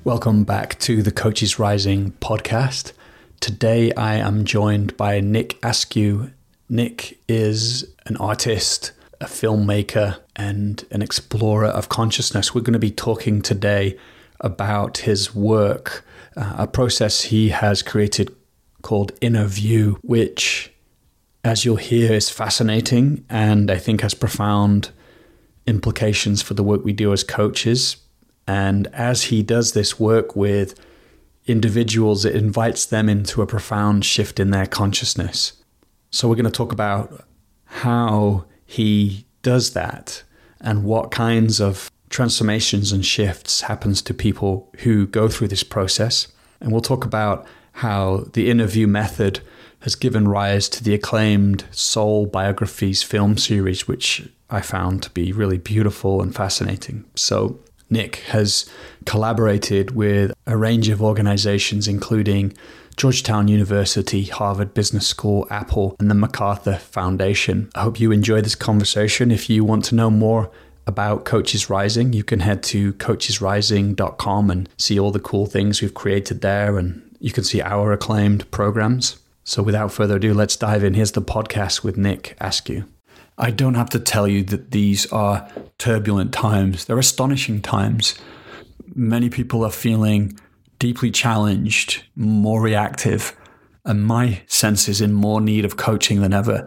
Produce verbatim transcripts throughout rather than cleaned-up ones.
Welcome back to the Coaches Rising podcast. Today I am joined by Nick Askew. Nick is an artist, a filmmaker, and an explorer of consciousness. We're going to be talking today about his work, uh, a process he has created called Inner View, which, as you'll hear, is fascinating and I think has profound implications for the work we do as coaches. And as he does this work with individuals, it invites them into a profound shift in their consciousness. So we're going to talk about how he does that and what kinds of transformations and shifts happens to people who go through this process. And we'll talk about how the Inner View method has given rise to the acclaimed Soul Biographies film series, which I found to be really beautiful and fascinating. So Nick has collaborated with a range of organizations, including Georgetown University, Harvard Business School, Apple, and the MacArthur Foundation. I hope you enjoy this conversation. If you want to know more about Coaches Rising, you can head to coaches rising dot com and see all the cool things we've created there, and you can see our acclaimed programs. So without further ado, let's dive in. Here's the podcast with Nick Askew. I don't have to tell you that these are turbulent times. They're astonishing times. Many people are feeling deeply challenged, more reactive, and my sense is in more need of coaching than ever.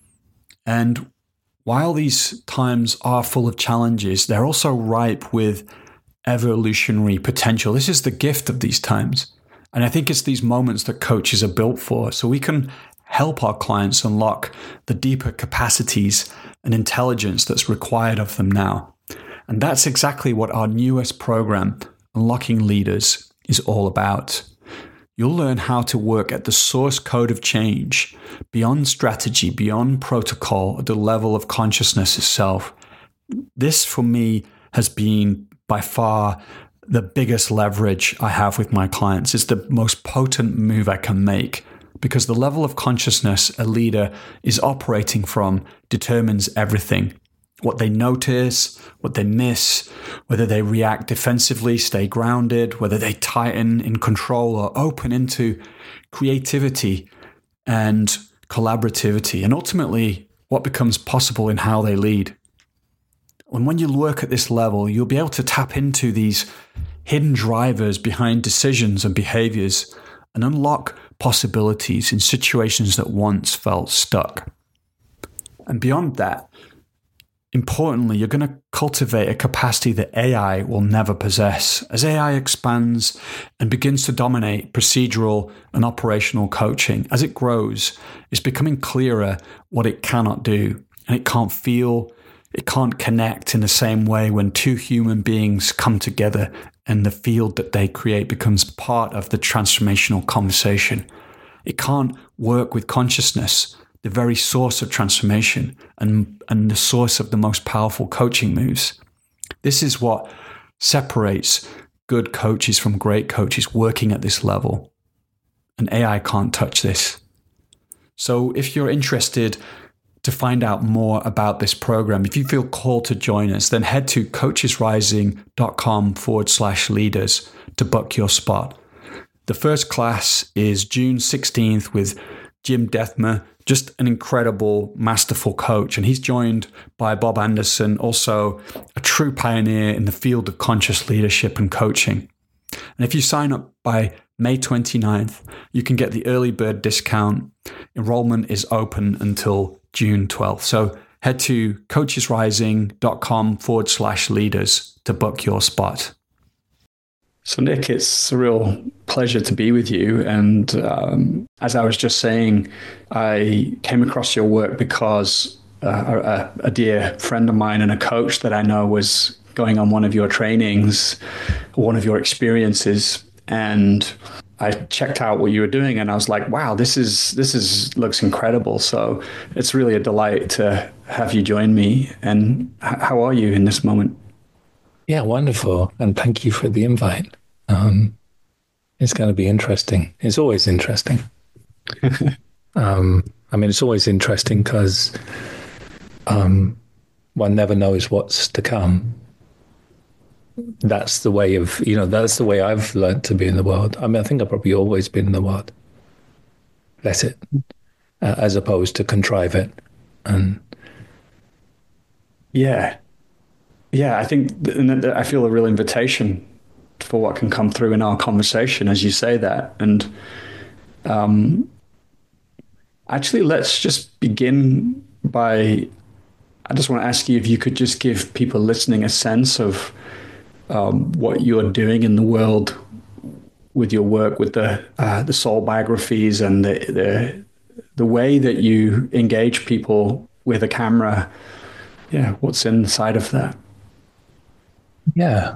And while these times are full of challenges, they're also ripe with evolutionary potential. This is the gift of these times. And I think it's these moments that coaches are built for, so we can help our clients unlock the deeper capacities and intelligence that's required of them now. And that's exactly what our newest program, Unlocking Leaders, is all about. You'll learn how to work at the source code of change, beyond strategy, beyond protocol, at the level of consciousness itself. This, for me, has been by far the biggest leverage I have with my clients. It's the most potent move I can make, because the level of consciousness a leader is operating from determines everything. What they notice, what they miss, whether they react defensively, stay grounded, whether they tighten in control or open into creativity and collaborativity, and ultimately what becomes possible in how they lead. And when you work at this level, you'll be able to tap into these hidden drivers behind decisions and behaviors and unlock possibilities in situations that once felt stuck. And beyond that, importantly, you're going to cultivate a capacity that A I will never possess. As A I expands and begins to dominate procedural and operational coaching, as it grows, it's becoming clearer what it cannot do. And it can't feel, it can't connect in the same way when two human beings come together and the field that they create becomes part of the transformational conversation. It can't work with consciousness, the very source of transformation and, and the source of the most powerful coaching moves. This is what separates good coaches from great coaches working at this level. And A I can't touch this. So if you're interested to find out more about this program, if you feel called to join us, then head to coachesrising.com forward slash leaders to book your spot. The first class is June sixteenth with Jim Dethmer, just an incredible, masterful coach. And he's joined by Bob Anderson, also a true pioneer in the field of conscious leadership and coaching. And if you sign up by May twenty-ninth, you can get the early bird discount. Enrollment is open until June twelfth. So head to coachesrising.com forward slash leaders to book your spot. So Nick, it's a real pleasure to be with you. And um, as I was just saying, I came across your work because uh, a, a dear friend of mine and a coach that I know was going on one of your trainings, one of your experiences. And I checked out what you were doing and I was like, wow, this is, this is, looks incredible. So it's really a delight to have you join me. And h- how are you in this moment? Yeah, wonderful. And thank you for the invite. Um, it's going to be interesting. It's always interesting. um, I mean, it's always interesting because um, one never knows what's to come. that's the way of, you know, that's the way I've learned to be in the world. I mean, I think I've probably always been in the world. Let it, uh, as opposed to contrive it. And Yeah. Yeah, I think th- and th- I feel a real invitation for what can come through in our conversation as you say that. And um, actually, let's just begin by. I just want to ask you if you could just give people listening a sense of um, what you're doing in the world with your work, with the uh, the soul biographies and the, the the way that you engage people with a camera. Yeah, what's inside of that? yeah,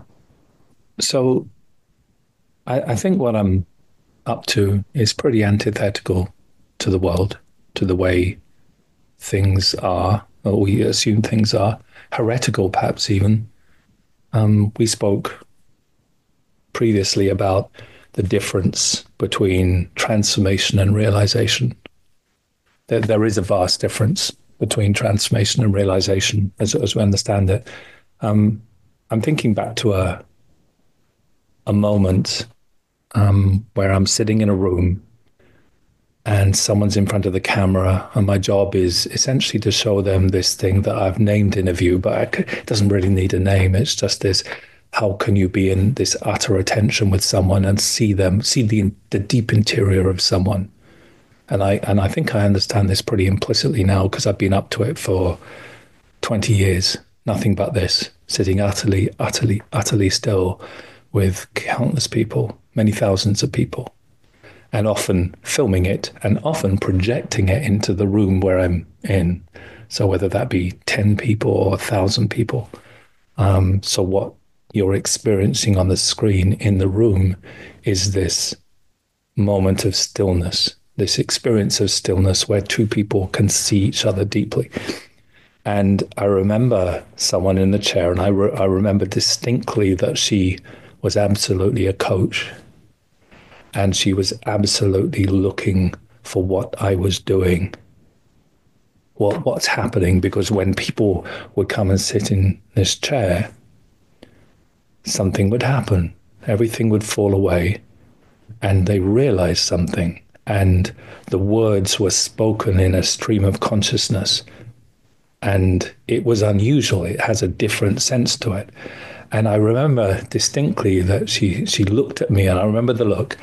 so I, I think what I'm up to is pretty antithetical to the world, to the way things are, or we assume things are, heretical perhaps even. Um, we spoke previously about the difference between transformation and realization. There, there is a vast difference between transformation and realization, as, as we understand it. Um, I'm thinking back to a a moment um, where I'm sitting in a room and someone's in front of the camera, and my job is essentially to show them this thing that I've named in a view, but I c- it doesn't really need a name. It's just this: how can you be in this utter attention with someone and see them, see the the deep interior of someone? And I and I think I understand this pretty implicitly now because I've been up to it for twenty years. Nothing but this, sitting utterly, utterly, utterly still with countless people, many thousands of people, and often filming it and often projecting it into the room where I'm in. So whether that be ten people or a thousand people. Um, so what you're experiencing on the screen in the room is this moment of stillness, this experience of stillness where two people can see each other deeply. And I remember someone in the chair, and I, re- I remember distinctly that she was absolutely a coach. And she was absolutely looking for what I was doing, what, what's happening. Because when people would come and sit in this chair, something would happen. Everything would fall away. And they realized something. And the words were spoken in a stream of consciousness. And it was unusual. It has a different sense to it. And I remember distinctly that she, she looked at me, and I remember the look,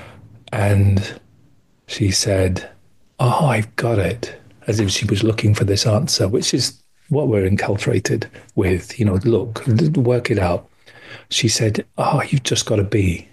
and she said, "Oh, I've got it," as if she was looking for this answer, which is what we're enculturated with. You know, look, work it out. She said, "Oh, you've just got to be."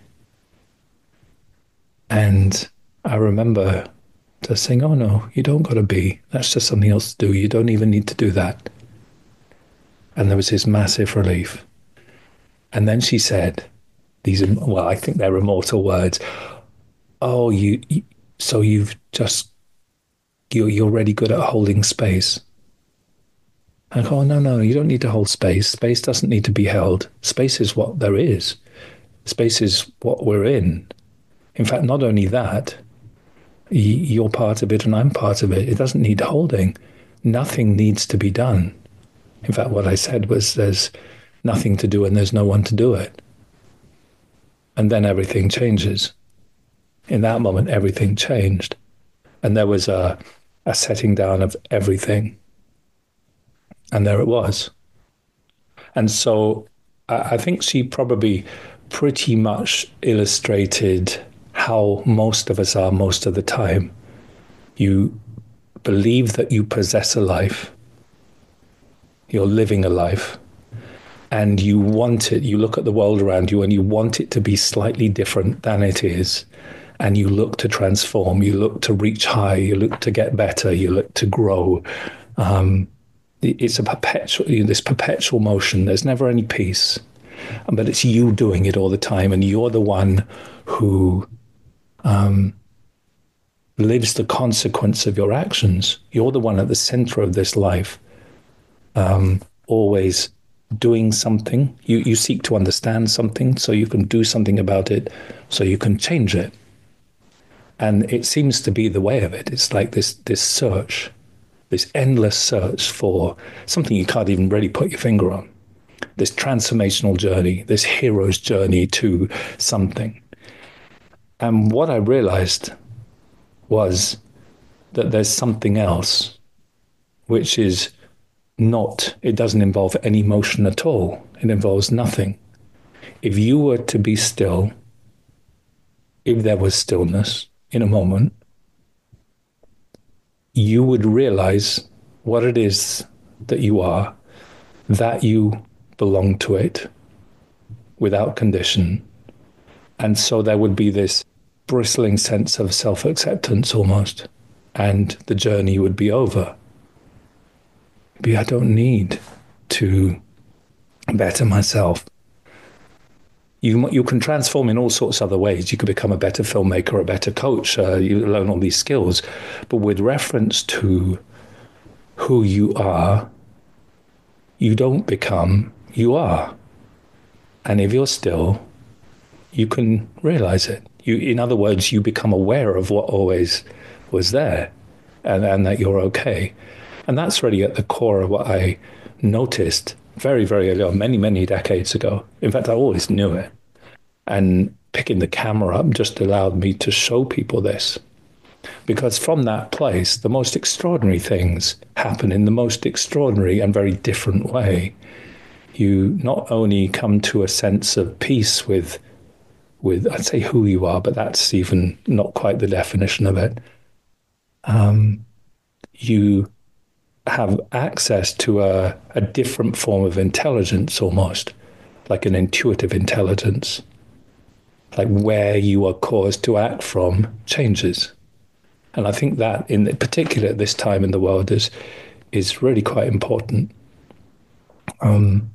And I remember just saying, "Oh, no, you don't got to be. That's just something else to do. You don't even need to do that." And there was this massive relief. And then she said, these, well, I think they're immortal words. "Oh, you, you so you've just, you're, you're really good at holding space." I go, "Oh, no, no, you don't need to hold space. Space doesn't need to be held. Space is what there is. Space is what we're in. In fact, not only that, you're part of it and I'm part of it. It doesn't need holding. Nothing needs to be done." In fact, what I said was there's nothing to do and there's no one to do it. And then everything changes. In that moment, everything changed. And there was a, a setting down of everything. And there it was. And so I, I think she probably pretty much illustrated how most of us are most of the time. You believe that you possess a life. You're living a life. And you want it. You look at the world around you and you want it to be slightly different than it is. And you look to transform, you look to reach high, you look to get better, you look to grow. Um, it's a perpetual, this perpetual motion. There's never any peace, but it's you doing it all the time. And you're the one who um, lives the consequence of your actions. You're the one at the center of this life, um, always doing something. You, you seek to understand something so you can do something about it, so you can change it. And it seems to be the way of it. It's like this this search, this endless search for something you can't even really put your finger on. this transformational journey, this hero's journey to something. And what I realized was that there's something else, which is not, it doesn't involve any motion at all. It involves nothing. If you were to be still, if there was stillness in a moment, you would realize what it is that you are, that you belong to it without condition. And so there would be this bristling sense of self-acceptance almost, and the journey would be over. Maybe I don't need to better myself. You, you can transform in all sorts of other ways. You could become a better filmmaker, a better coach. Uh, you learn all these skills. But with reference to who you are, you don't become, you are. And if you're still, you can realize it. You, in other words, you become aware of what always was there, and, and that you're okay. And that's really at the core of what I noticed very, very early on, many, many decades ago. In fact, I always knew it. And picking the camera up just allowed me to show people this. Because from that place, the most extraordinary things happen in the most extraordinary and very different way. You not only come to a sense of peace with, with I'd say who you are, but that's even not quite the definition of it. Um, you have access to a, a different form of intelligence almost, like an intuitive intelligence. Like where you are caused to act from changes. And I think that in particular at this time in the world is is really quite important. Um,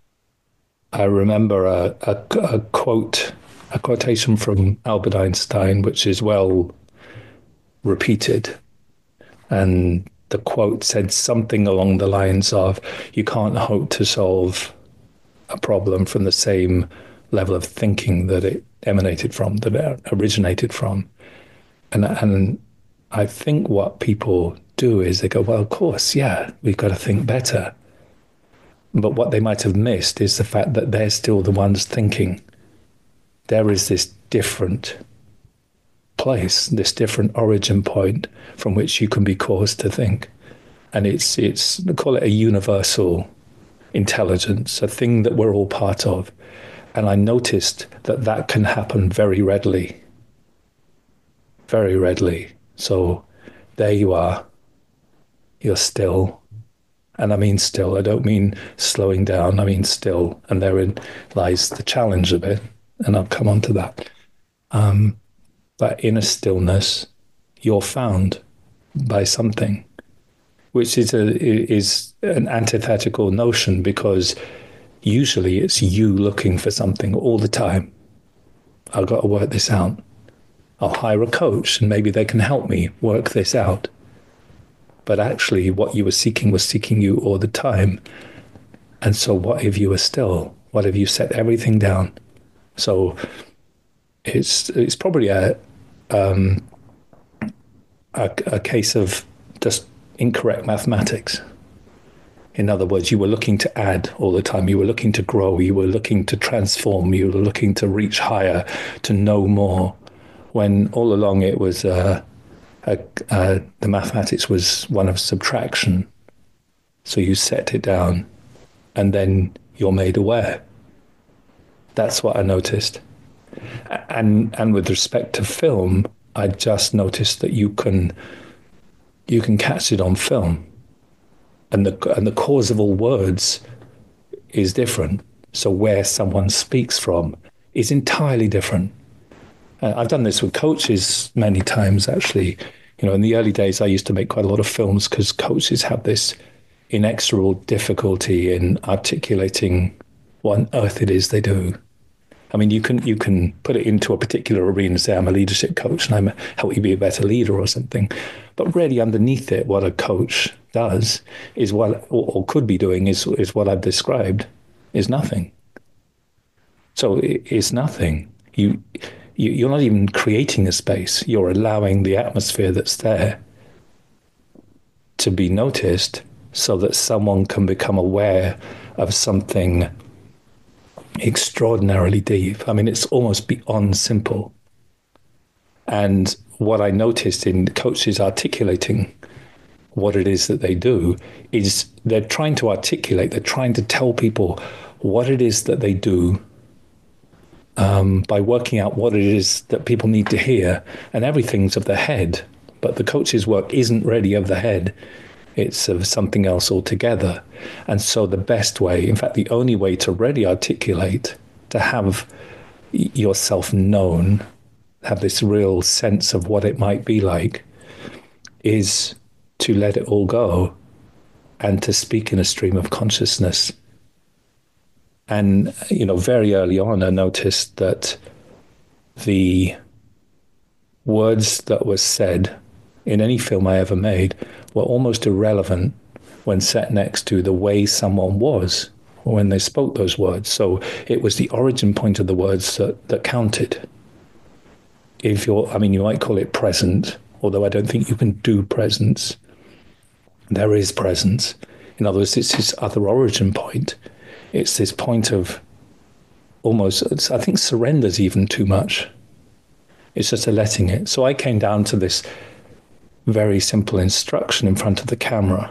I remember a, a, a quote, a quotation from Albert Einstein, which is well repeated. And the quote said something along the lines of, you can't hope to solve a problem from the same level of thinking that it emanated from, that it originated from. And, and I think what people do is they go, well, of course, yeah, we've got to think better. But what they might have missed is the fact that they're still the ones thinking. There is this different place, this different origin point from which you can be caused to think. And it's, it's they call it a universal intelligence, a thing that we're all part of. And I noticed that that can happen very readily, very readily. So there you are, you're still. And I mean still, I don't mean slowing down, I mean still. And therein lies the challenge of it. And I'll come on to that. Um, but in a stillness, you're found by something, which is a, is an antithetical notion, because usually it's you looking for something all the time. I've got to work this out. I'll hire a coach and maybe they can help me work this out. But actually what you were seeking was seeking you all the time. And so what if you were still? What if you set everything down? So it's it's probably a um, a, a case of just incorrect mathematics. In other words, you were looking to add all the time. You were looking to grow. You were looking to transform. You were looking to reach higher, to know more. When all along it was, uh, a, uh, the mathematics was one of subtraction. So you set it down and then you're made aware. That's what I noticed. And and with respect to film, I just noticed that you can you can catch it on film. And the and the cause of all words is different. So where someone speaks from is entirely different. Uh, I've done this with coaches many times, actually. You know, in the early days, I used to make quite a lot of films because coaches have this inexorable difficulty in articulating what on earth it is they do. I mean, you can you can put it into a particular arena and say, I'm a leadership coach and I'm help you be a better leader or something. But really underneath it, what a coach does is what, or, or could be doing is, is what I've described, is nothing. So it, it's nothing. You, you, you're not even creating a space. You're allowing the atmosphere that's there to be noticed so that someone can become aware of something extraordinarily deep. I mean, it's almost beyond simple. And what I noticed in coaches articulating what it is that they do is they're trying to articulate, they're trying to tell people what it is that they do um, by working out what it is that people need to hear. And everything's of the head, but the coach's work isn't really of the head. It's of something else altogether. And so the best way, in fact, the only way to really articulate, to have yourself known, have this real sense of what it might be like, is to let it all go and to speak in a stream of consciousness. And, you know, very early on, I noticed that the words that were said in any film I ever made were almost irrelevant when set next to the way someone was when they spoke those words. So it was the origin point of the words that, that counted. If you're, I mean, you might call it present, although I don't think you can do presence. There is presence. In other words, it's this other origin point. It's this point of almost, I think surrender's even too much. It's just a letting it. So I came down to this very simple instruction in front of the camera.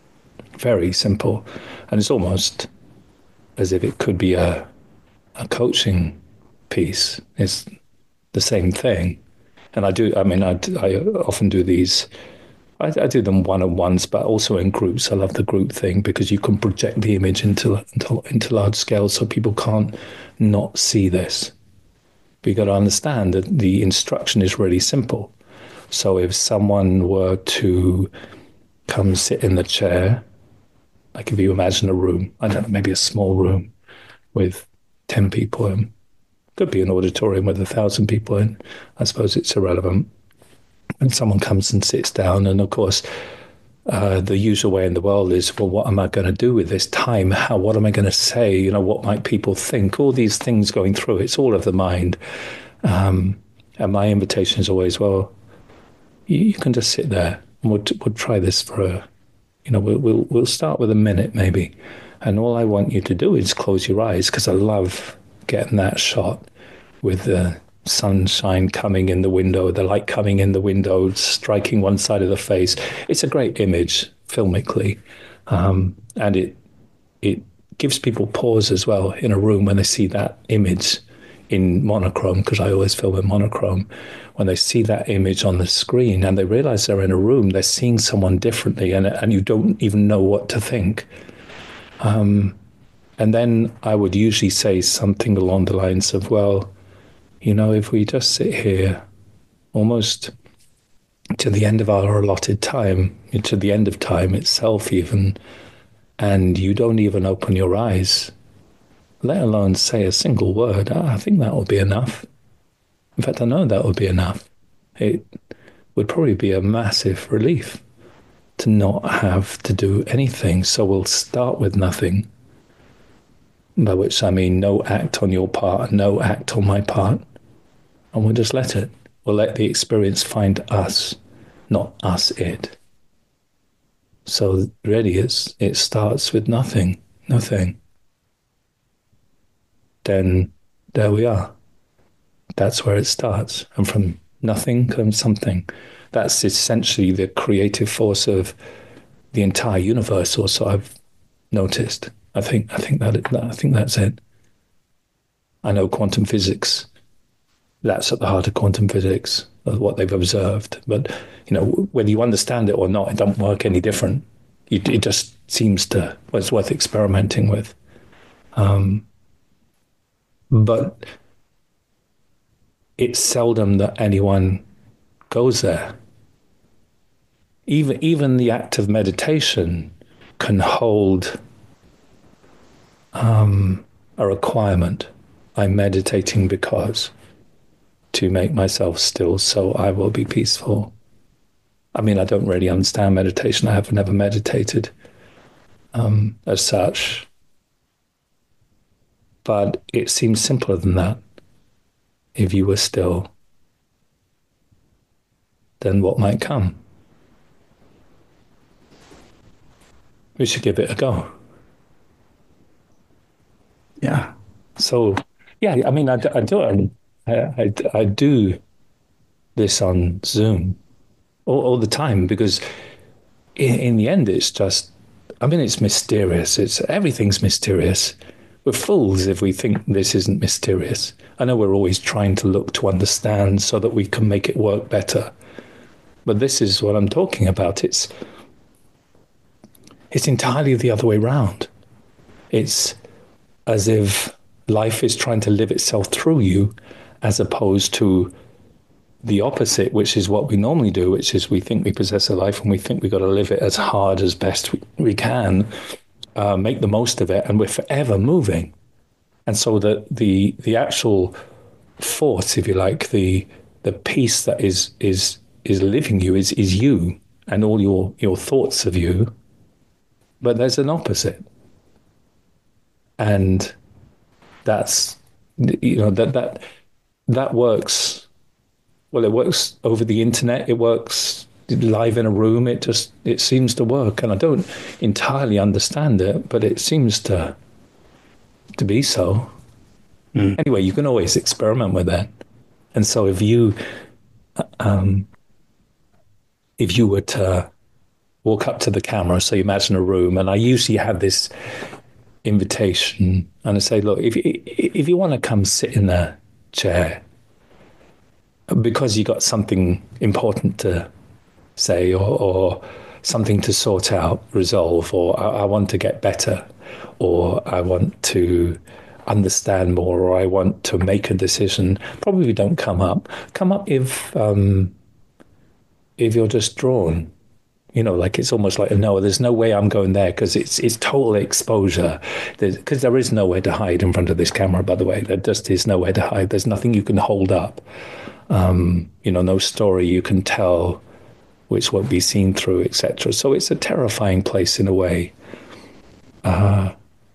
Very simple. And it's almost as if it could be a, a coaching piece. It's the same thing. And I do, I mean, I, I often do these, I, I do them one-on-ones, but also in groups. I love the group thing because you can project the image into, into, into large scale so people can't not see this. But you've got to understand that the instruction is really simple. So if someone were to come sit in the chair, like if you imagine a room, I don't know, maybe a small room with ten people in, could be an auditorium with a thousand people in, I suppose it's irrelevant. And someone comes and sits down, and of course, uh, the usual way in the world is, well, what am I going to do with this time? How, what am I going to say? You know, what might people think? All these things going through, it's all of the mind. Um, and my invitation is always, well, you, you can just sit there, and we'll, we'll try this for a, you know, we'll, we'll, we'll start with a minute maybe. And all I want you to do is close your eyes, because I love getting that shot with the sunshine coming in the window, the light coming in the window, striking one side of the face. It's a great image filmically. Um, and it it gives people pause as well in a room when they see that image in monochrome, because I always film in monochrome. When they see that image on the screen and they realize they're in a room, they're seeing someone differently, and, and you don't even know what to think. Um, and then I would usually say something along the lines of, well, you know, if we just sit here almost to the end of our allotted time, to the end of time itself even, and you don't even open your eyes, let alone say a single word, I think that will be enough. In fact, I know that would be enough. It would probably be a massive relief to not have to do anything. So we'll start with nothing, by which I mean no act on your part, no act on my part. And we'll just let it. We'll let the experience find us, not us it. So really it's, it starts with nothing, nothing. Then there we are. That's where it starts. And from nothing comes something. That's essentially the creative force of the entire universe, also, I've noticed. I think I think that I think that's it. I know quantum physics, that's at the heart of quantum physics, of what they've observed. But, you know, whether you understand it or not, it doesn't work any different. It, it just seems to, well, it's worth experimenting with. Um, but it's seldom that anyone goes there. Even even the act of meditation can hold um, a requirement. I'm meditating because to make myself still so I will be peaceful. I mean, I don't really understand meditation. I have never meditated um, as such. But it seems simpler than that. If you were still, then what might come? We should give it a go. Yeah, So, yeah, I mean, I, d- I do it. I, I, I do this on Zoom all, all the time because in, in the end, it's just, I mean, it's mysterious. It's everything's mysterious. We're fools if we think this isn't mysterious. I know we're always trying to look to understand so that we can make it work better. But this is what I'm talking about. It's it's entirely the other way round. It's as if life is trying to live itself through you, as opposed to the opposite, which is what we normally do, which is we think we possess a life and we think we've got to live it as hard as best we, we can, uh, make the most of it, and we're forever moving. And so the the the actual force, if you like, the the piece that is is is living you is is you and all your your thoughts of you. But there's an opposite, and that's you know that that that works. Well, it works over the internet. It works live in a room. It just it seems to work, and I don't entirely understand it, but it seems to to be so. Mm. Anyway, you can always experiment with that. And so if you um, if you were to walk up to the camera, so you imagine a room, and I usually have this invitation, and I say, look, if you, if you want to come sit in the chair because you got something important to say, or, or something to sort out, resolve, or I, I want to get better, or I want to understand more, or I want to make a decision, probably don't come up. Come up if um, if you're just drawn. You know, like it's almost like, no, there's no way I'm going there because it's it's total exposure. Because there is nowhere to hide in front of this camera, by the way. There just is nowhere to hide. There's nothing you can hold up. Um, you know, no story you can tell which won't be seen through, et cetera. So it's a terrifying place in a way. Uh,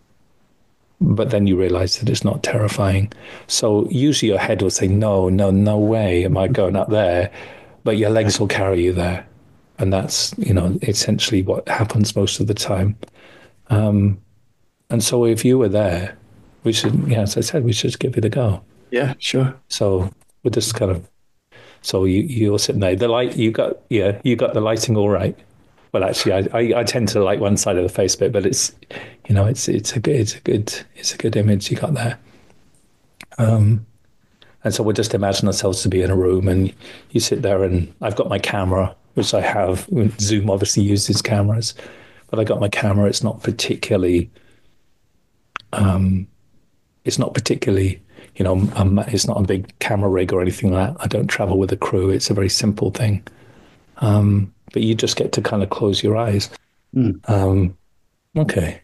but then you realize that it's not terrifying. So usually your head will say, no, no, no way am I going up there. But your legs will carry you there. And that's, you know, essentially what happens most of the time. Um, and so if you were there, we should, yeah, as I said, we should give it a go. Yeah, sure. So we're just kind of, so you, you're sitting there. The light, you got, yeah, you got the lighting all right. Well, actually, I, I, I tend to like one side of the face bit, but it's, you know, it's it's a good, it's a good, it's a good image you got there. Um, and so we'll just imagine ourselves to be in a room, and you sit there, and I've got my camera, which I have. Zoom obviously uses cameras, but I got my camera. It's not particularly, um, it's not particularly, you know, um, it's not a big camera rig or anything like that. I don't travel with a crew. It's a very simple thing. Um, but you just get to kind of close your eyes. Mm. Um, okay.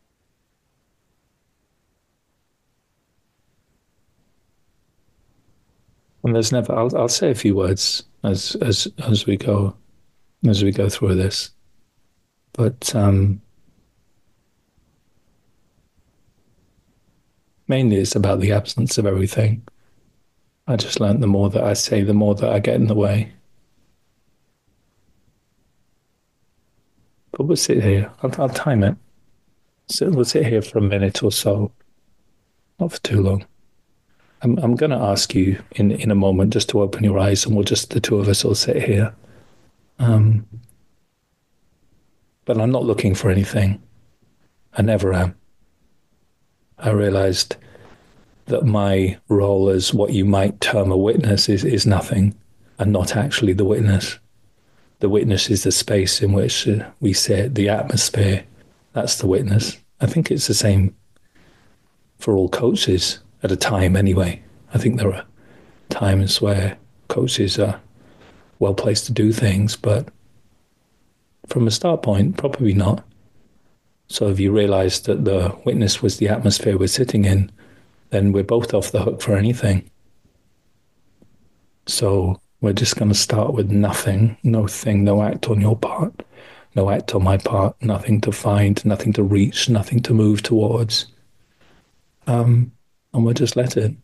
And there's never. I'll I'll say a few words as as as we go as we go through this, but um, mainly it's about the absence of everything. I just learned the more that I say, the more that I get in the way. But we'll sit here. I'll, I'll time it. So we'll sit here for a minute or so, not for too long. I'm I'm going to ask you in in a moment just to open your eyes, and we'll just the two of us will sit here. Um, but I'm not looking for anything. I never am. I realized that my role as what you might term a witness is, is nothing and not actually the witness. The witness is the space in which uh, we sit, the atmosphere. That's the witness. I think it's the same for all coaches at a time anyway. I think there are times where coaches are well placed to do things, but from a start point, probably not. So if you realize that the witness was the atmosphere we're sitting in, then we're both off the hook for anything. So we're just going to start with nothing, no thing, no act on your part, no act on my part, nothing to find, nothing to reach, nothing to move towards. Um, and we'll just let it.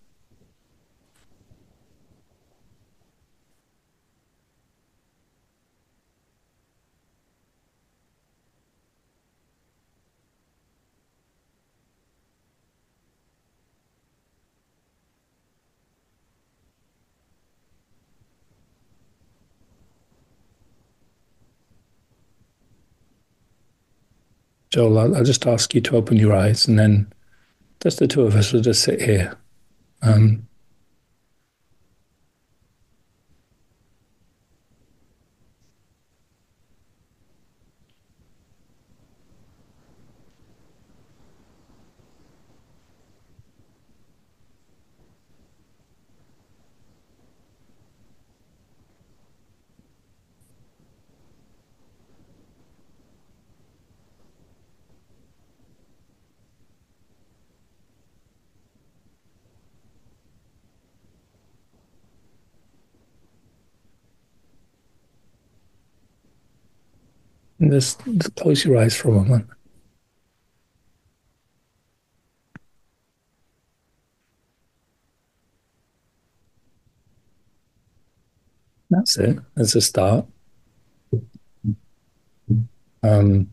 Joel, I'll, I'll just ask you to open your eyes, and then just the two of us will just sit here. Um, just, just close your eyes for a moment. That's it. That's a start. Um,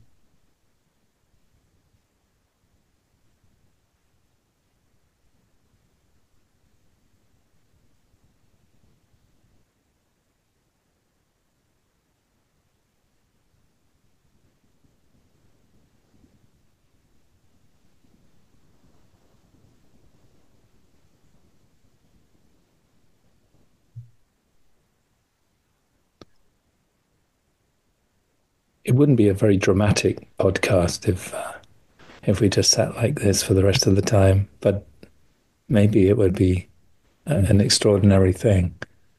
it wouldn't be a very dramatic podcast if uh, if we just sat like this for the rest of the time, but maybe it would be a, an extraordinary thing.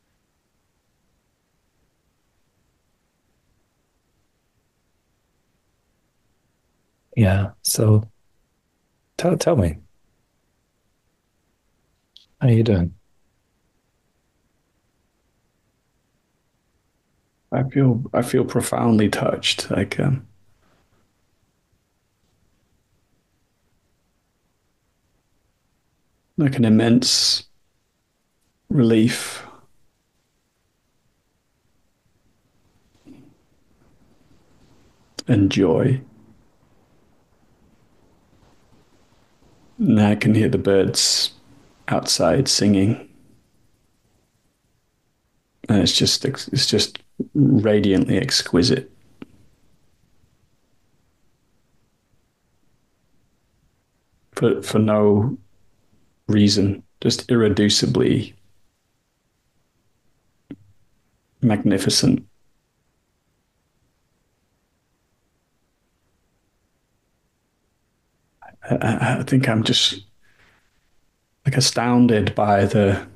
Yeah. So tell tell me, how are you doing? I feel I feel profoundly touched, like um, like an immense relief and joy. And I can hear the birds outside singing, and it's just it's just radiantly exquisite. For for no reason, just irreducibly magnificent. I, I think I'm just like astounded by the,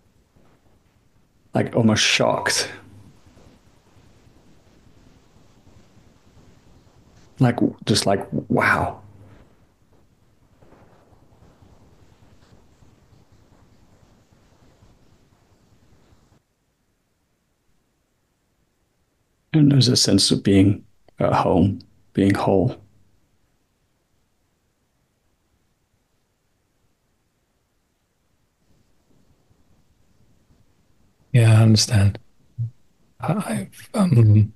like almost shocked, like just like wow. And there's a sense of being at home, being whole. Yeah, I understand. I've um,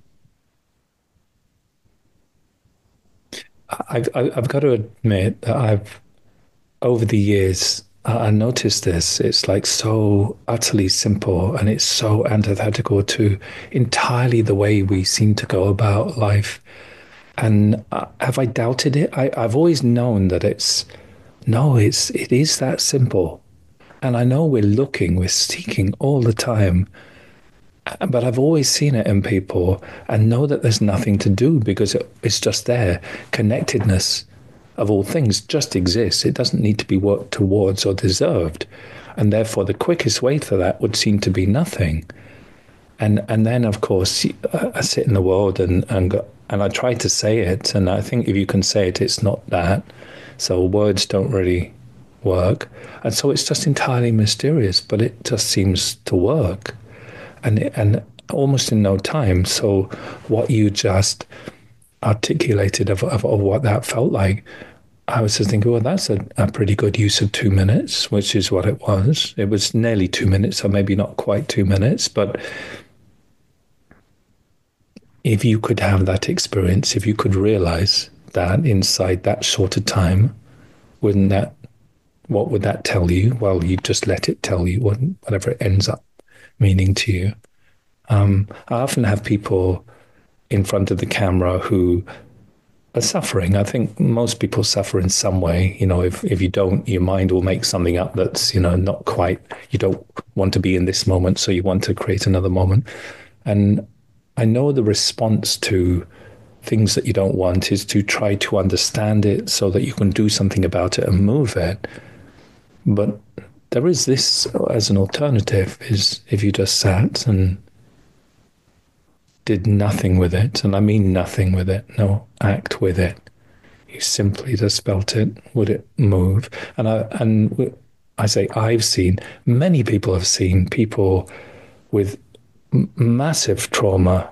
I've I've got to admit that I've over the years I I noticed this. It's like so utterly simple, and it's so antithetical to entirely the way we seem to go about life. And uh, have I doubted it? I, I've always known that it's no, it's it is that simple. And I know we're looking, we're seeking all the time, but I've always seen it in people and know that there's nothing to do because it, it's just there. Connectedness of all things just exists. It doesn't need to be worked towards or deserved. And therefore, the quickest way to that would seem to be nothing. And and then, of course, I sit in the world and, and, go, and I try to say it. And I think if you can say it, it's not that. So words don't really work. And so it's just entirely mysterious, but it just seems to work. And, and almost in no time. So what you just articulated of, of, of what that felt like, I was just thinking, well, that's a, a pretty good use of two minutes, which is what it was. It was nearly two minutes, or maybe not quite two minutes. But if you could have that experience, if you could realize that inside that short of time, wouldn't that, what would that tell you? Well, you just let it tell you what, whatever it ends up meaning to you. Um, I often have people in front of the camera who a suffering. I think most people suffer in some way. You know, if, if you don't, your mind will make something up that's, you know, not quite, you don't want to be in this moment, so you want to create another moment. And I know the response to things that you don't want is to try to understand it so that you can do something about it and move it. But there is this as an alternative, is if you just sat and did nothing with it, and I mean nothing with it, no act with it. You simply just felt it. Would it move? And I and I say I've seen, many people have seen people with m- massive trauma,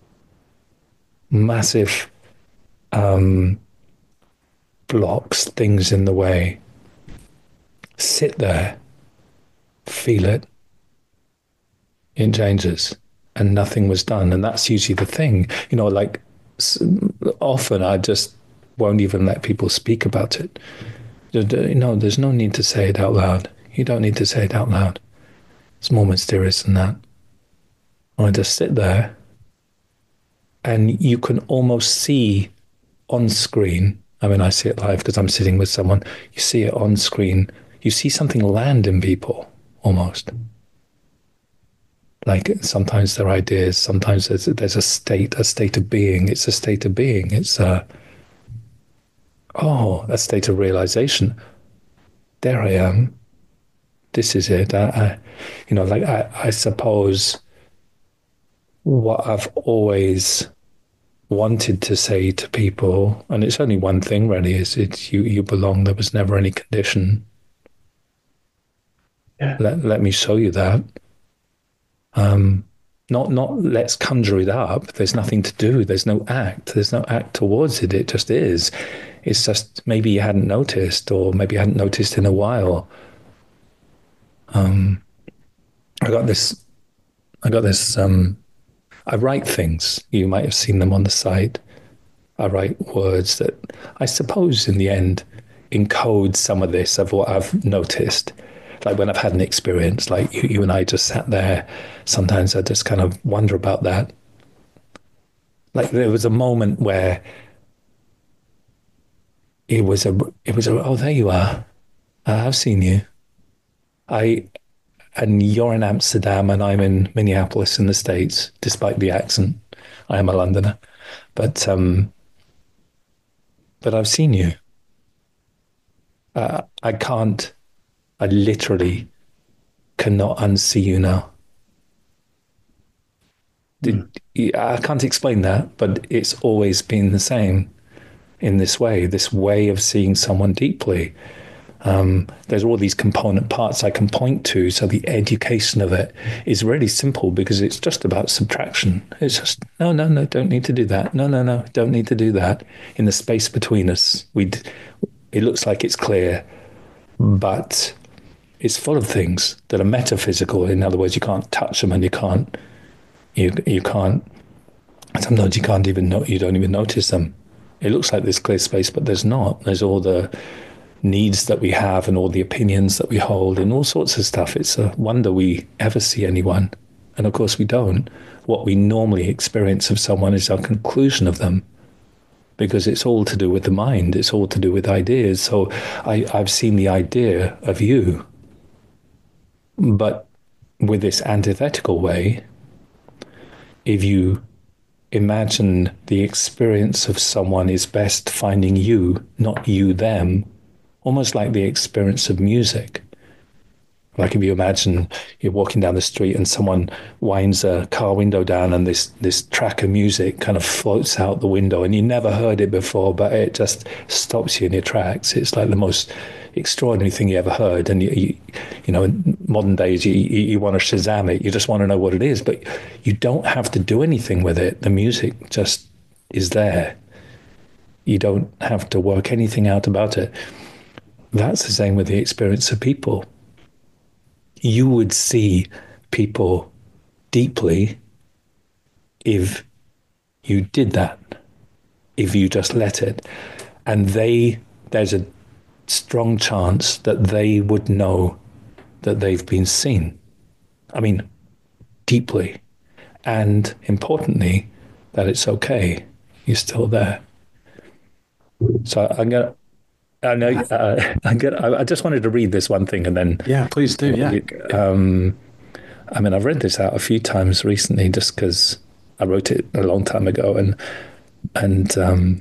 massive um, blocks, things in the way. Sit there, feel it. It changes. And nothing was done. And that's usually the thing. You know, like often I just won't even let people speak about it. You know, there's no need to say it out loud. You don't need to say it out loud. It's more mysterious than that. I just sit there and you can almost see on screen. I mean, I see it live because I'm sitting with someone. You see it on screen. You see something land in people almost. Like sometimes there are ideas, sometimes there's, there's a state, a state of being. It's a state of being. It's a, oh, a state of realization. There I am. This is it. I, I you know, like I, I suppose what I've always wanted to say to people, and it's only one thing really, is it's you, you belong. There was never any condition. Yeah. Let, let me show you that. Um, not not let's conjure it up. There's nothing to do. There's no act. There's no act towards it. It just is. It's just maybe you hadn't noticed, or maybe you hadn't noticed in a while. Um, I got this. I got this. Um, I write things. You might have seen them on the site. I write words that I suppose in the end encode some of this of what I've noticed. Like when I've had an experience, like you, you and I just sat there, sometimes I just kind of wonder about that. Like there was a moment where it was a, it was a, oh, there you are. I've seen you. I, and you're in Amsterdam and I'm in Minneapolis in the States, despite the accent. I am a Londoner, but, um, but I've seen you. Uh, I can't, I literally cannot unsee you now. Did, I can't explain that, but it's always been the same in this way, this way of seeing someone deeply. Um, there's all these component parts I can point to. So the education of it is really simple because it's just about subtraction. It's just, no, no, no, don't need to do that. No, no, no, don't need to do that. In the space between us, we, it looks like it's clear, but it's full of things that are metaphysical. In other words, you can't touch them and you can't, you you can't, sometimes you can't even know, you don't even notice them. It looks like there's clear space, but there's not. There's all the needs that we have and all the opinions that we hold and all sorts of stuff. It's a wonder we ever see anyone. And of course we don't. What we normally experience of someone is our conclusion of them, because it's all to do with the mind. It's all to do with ideas. So I, I've seen the idea of you, but with this antithetical way. If you imagine the experience of someone is best finding you, not you them, almost like the experience of music. Like if you imagine you're walking down the street and someone winds a car window down and this, this track of music kind of floats out the window and you never heard it before, but it just stops you in your tracks. It's like the most extraordinary thing you ever heard. And, you, you, you know, in modern days, you, you, you want to Shazam it. You just want to know what it is, but you don't have to do anything with it. The music just is there. You don't have to work anything out about it. That's the same with the experience of people. You would see people deeply if you did that, if you just let it. And they, there's a strong chance that they would know that they've been seen. I mean, deeply. And importantly, that it's okay. You're still there. So I'm gonna. I know. Uh, I'm gonna. I I just wanted to read this one thing, and then Yeah, please do. Yeah. um, I mean, I've read this out a few times recently, just because I wrote it a long time ago, and and um,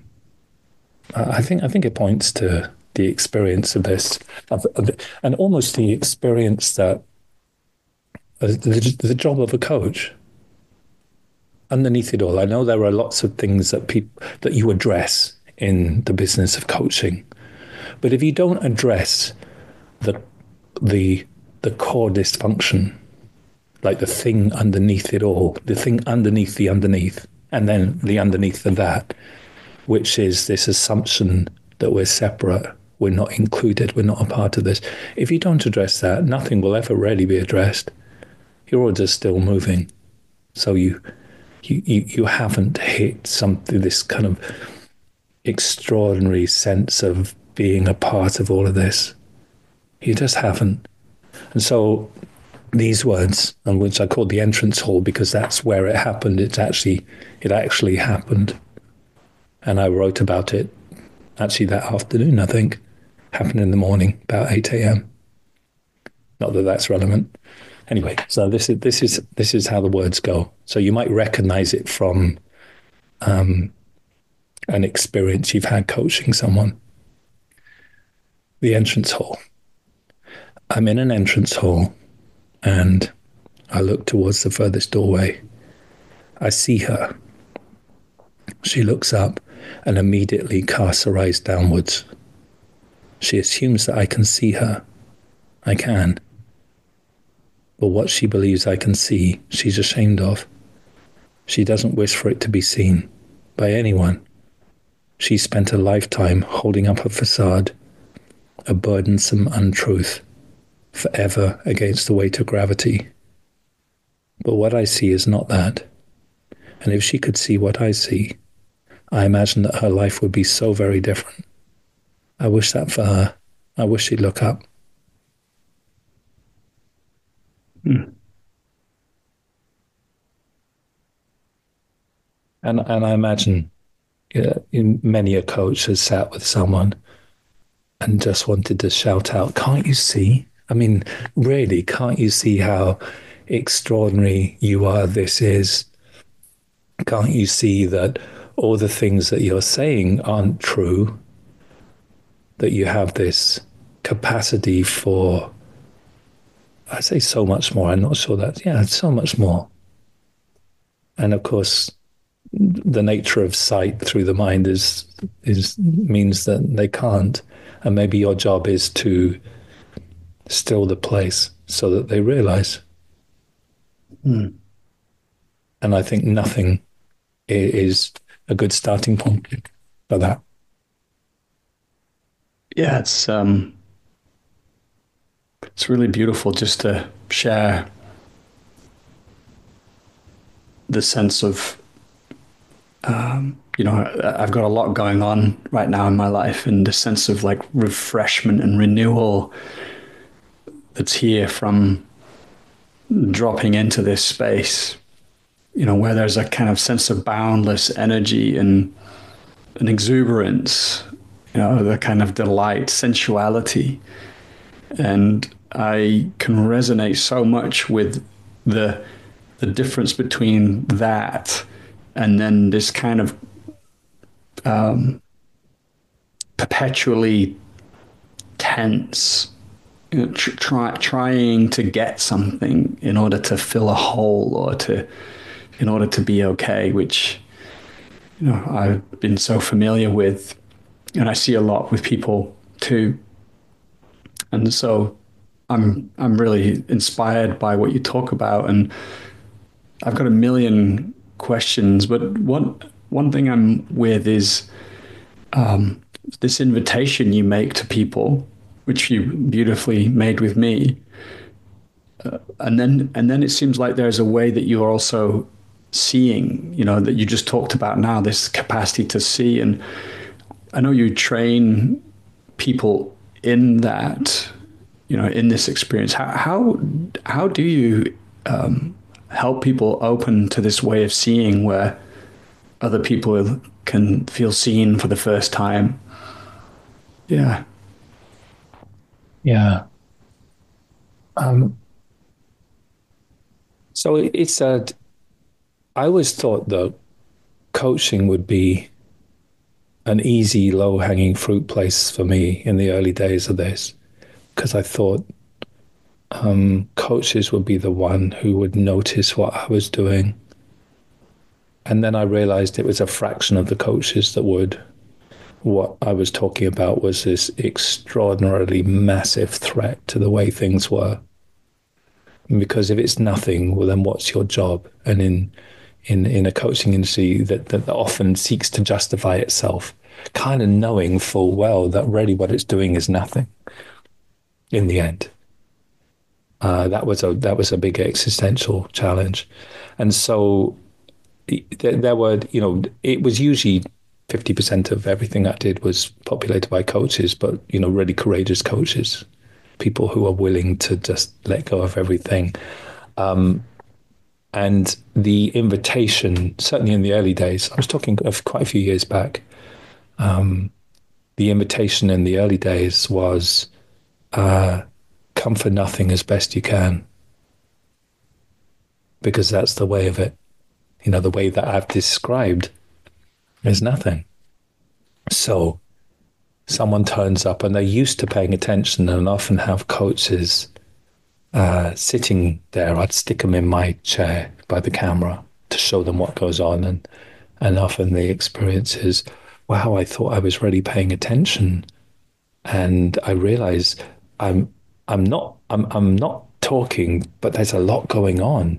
I think I think it points to the experience of this, of, of, and almost the experience that uh, the, the job of a coach. Underneath it all, I know there are lots of things that people that you address in the business of coaching, but if you don't address the the the core dysfunction, like the thing underneath it all, the thing underneath the underneath, and then the underneath of that, which is this assumption that we're separate, we're not included, we're not a part of this. If you don't address that, nothing will ever really be addressed. You're all just still moving. So you you you, you haven't hit something, this kind of extraordinary sense of being a part of all of this. You just haven't. And so these words, and which I call the entrance hall because that's where it happened. It's actually, it actually happened. And I wrote about it actually that afternoon, I think. Happened in the morning, about eight a.m. Not that that's relevant. Anyway, so this is this is this is how the words go. So you might recognize it from um, an experience you've had coaching someone. The entrance hall. I'm in an entrance hall and I look towards the furthest doorway. I see her. She looks up and immediately casts her eyes downwards. She assumes that I can see her. I can. But what she believes I can see, she's ashamed of. She doesn't wish for it to be seen by anyone. She spent a lifetime holding up a facade, a burdensome untruth, forever against the weight of gravity. But what I see is not that. And if she could see what I see, I imagine that her life would be so very different. I wish that for her. I wish she'd look up. Hmm. And and I imagine yeah, many a coach has sat with someone and just wanted to shout out, "Can't you see? I mean, really, can't you see how extraordinary you are? This is. Can't you see that all the things that you're saying aren't true? That you have this capacity for, I say so much more. I'm not sure that, yeah, it's so much more." And of course, the nature of sight through the mind is is means that they can't. And maybe your job is to still the place so that they realize. Hmm. And I think nothing is a good starting point for that. Yeah, it's um, it's really beautiful just to share the sense of, um, you know, I've got a lot going on right now in my life, and the sense of like refreshment and renewal that's here from dropping into this space, you know, where there's a kind of sense of boundless energy and an exuberance, you know, the kind of delight, sensuality. And I can resonate so much with the the difference between that and then this kind of um, perpetually tense, you know, tr- try, trying to get something in order to fill a hole or to in order to be okay, which, you know, I've been so familiar with, and I see a lot with people too. And so I'm I'm really inspired by what you talk about, and I've got a million questions, but one one thing I'm with is um, this invitation you make to people, which you beautifully made with me, uh, and then and then it seems like there's a way that you're also seeing, you know, that you just talked about now, this capacity to see. And I know you train people in that, you know, in this experience. How how how do you um, help people open to this way of seeing where other people can feel seen for the first time? Yeah. Yeah. Um, so it- it's a, I always thought that coaching would be an easy, low hanging fruit place for me in the early days of this, because I thought um, coaches would be the one who would notice what I was doing. And then I realized it was a fraction of the coaches that would. What I was talking about was this extraordinarily massive threat to the way things were. Because if it's nothing, well, then what's your job? And in in in a coaching industry that, that often seeks to justify itself, kind of knowing full well that really what it's doing is nothing in the end. Uh, that was a that was a big existential challenge, and so there, there were, you know, it was usually fifty percent of everything I did was populated by coaches, but you know, really courageous coaches, people who are willing to just let go of everything. Um, and the invitation, certainly in the early days, I was talking of quite a few years back. Um, the invitation in the early days was uh, come for nothing as best you can, because that's the way of it. You know, the way that I've described is nothing. So someone turns up and they're used to paying attention, and often have coaches uh, sitting there. I'd stick them in my chair by the camera to show them what goes on. And, and often the experience is, wow, I thought I was really paying attention. And I realize I'm, I'm not, I'm, I'm not talking, but there's a lot going on.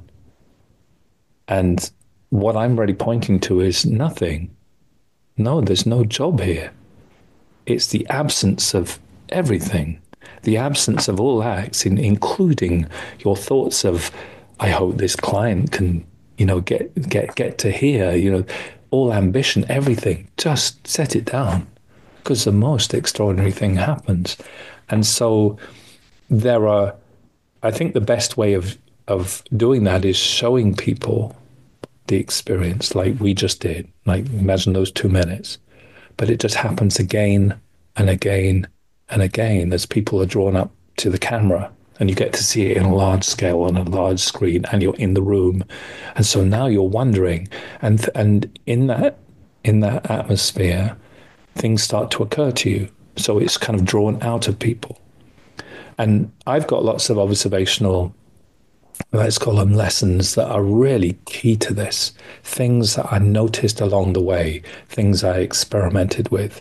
And what I'm really pointing to is nothing. No, there's no job here. It's the absence of everything, the absence of all acts, in, including your thoughts of, I hope this client can, you know, get get get to here, you know, all ambition, everything. Just set it down, because the most extraordinary thing happens. And so there are, I think the best way of of doing that is showing people the experience like we just did. Like, imagine those two minutes. But it just happens again and again and again as people are drawn up to the camera, and you get to see it in a large scale on a large screen, and you're in the room. And so now you're wondering, and and in that in that atmosphere, things start to occur to you. So it's kind of drawn out of people. And I've got lots of observational, let's call them lessons, that are really key to this. Things that I noticed along the way, things I experimented with.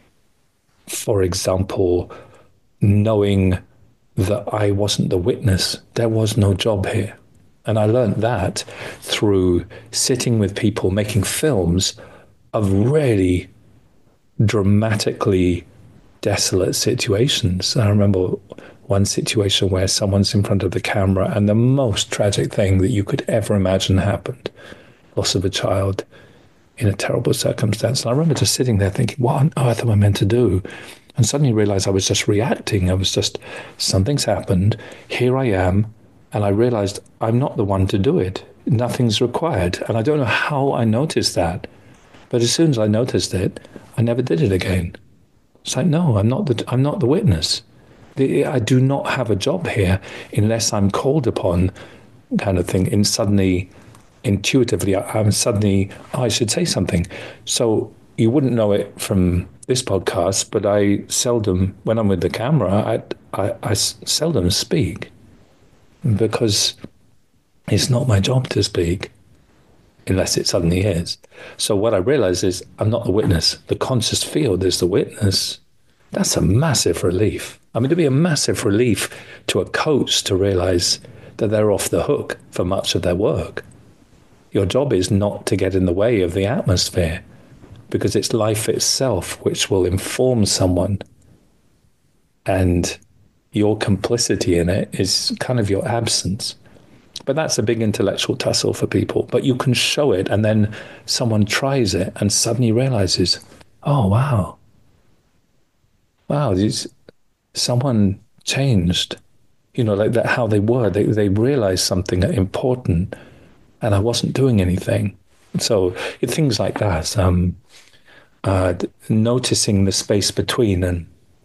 For example, knowing that I wasn't the witness. There was no job here. And I learned that through sitting with people making films of really dramatically desolate situations. I remember one situation where someone's in front of the camera and the most tragic thing that you could ever imagine happened. Loss of a child in a terrible circumstance. And I remember just sitting there thinking, what on earth am I meant to do? And suddenly realized I was just reacting. I was just, something's happened. Here I am. And I realized I'm not the one to do it. Nothing's required. And I don't know how I noticed that. But as soon as I noticed it, I never did it again. It's like, no, I'm not the, I'm not the witness. I do not have a job here unless I'm called upon, kind of thing. And suddenly, intuitively, I'm suddenly, oh, I should say something. So you wouldn't know it from this podcast, but I seldom, when I'm with the camera, I, I, I seldom speak, because it's not my job to speak unless it suddenly is. So what I realize is I'm not the witness. The conscious field is the witness. That's a massive relief. I mean, it'd be a massive relief to a coach to realize that they're off the hook for much of their work. Your job is not to get in the way of the atmosphere, because it's life itself which will inform someone. And your complicity in it is kind of your absence. But that's a big intellectual tussle for people. But you can show it, and then someone tries it and suddenly realizes, oh, wow. Wow, these, someone changed, you know, like that, how they were. They, they realized something important, and I wasn't doing anything. So things like that, um, uh, noticing the space between, and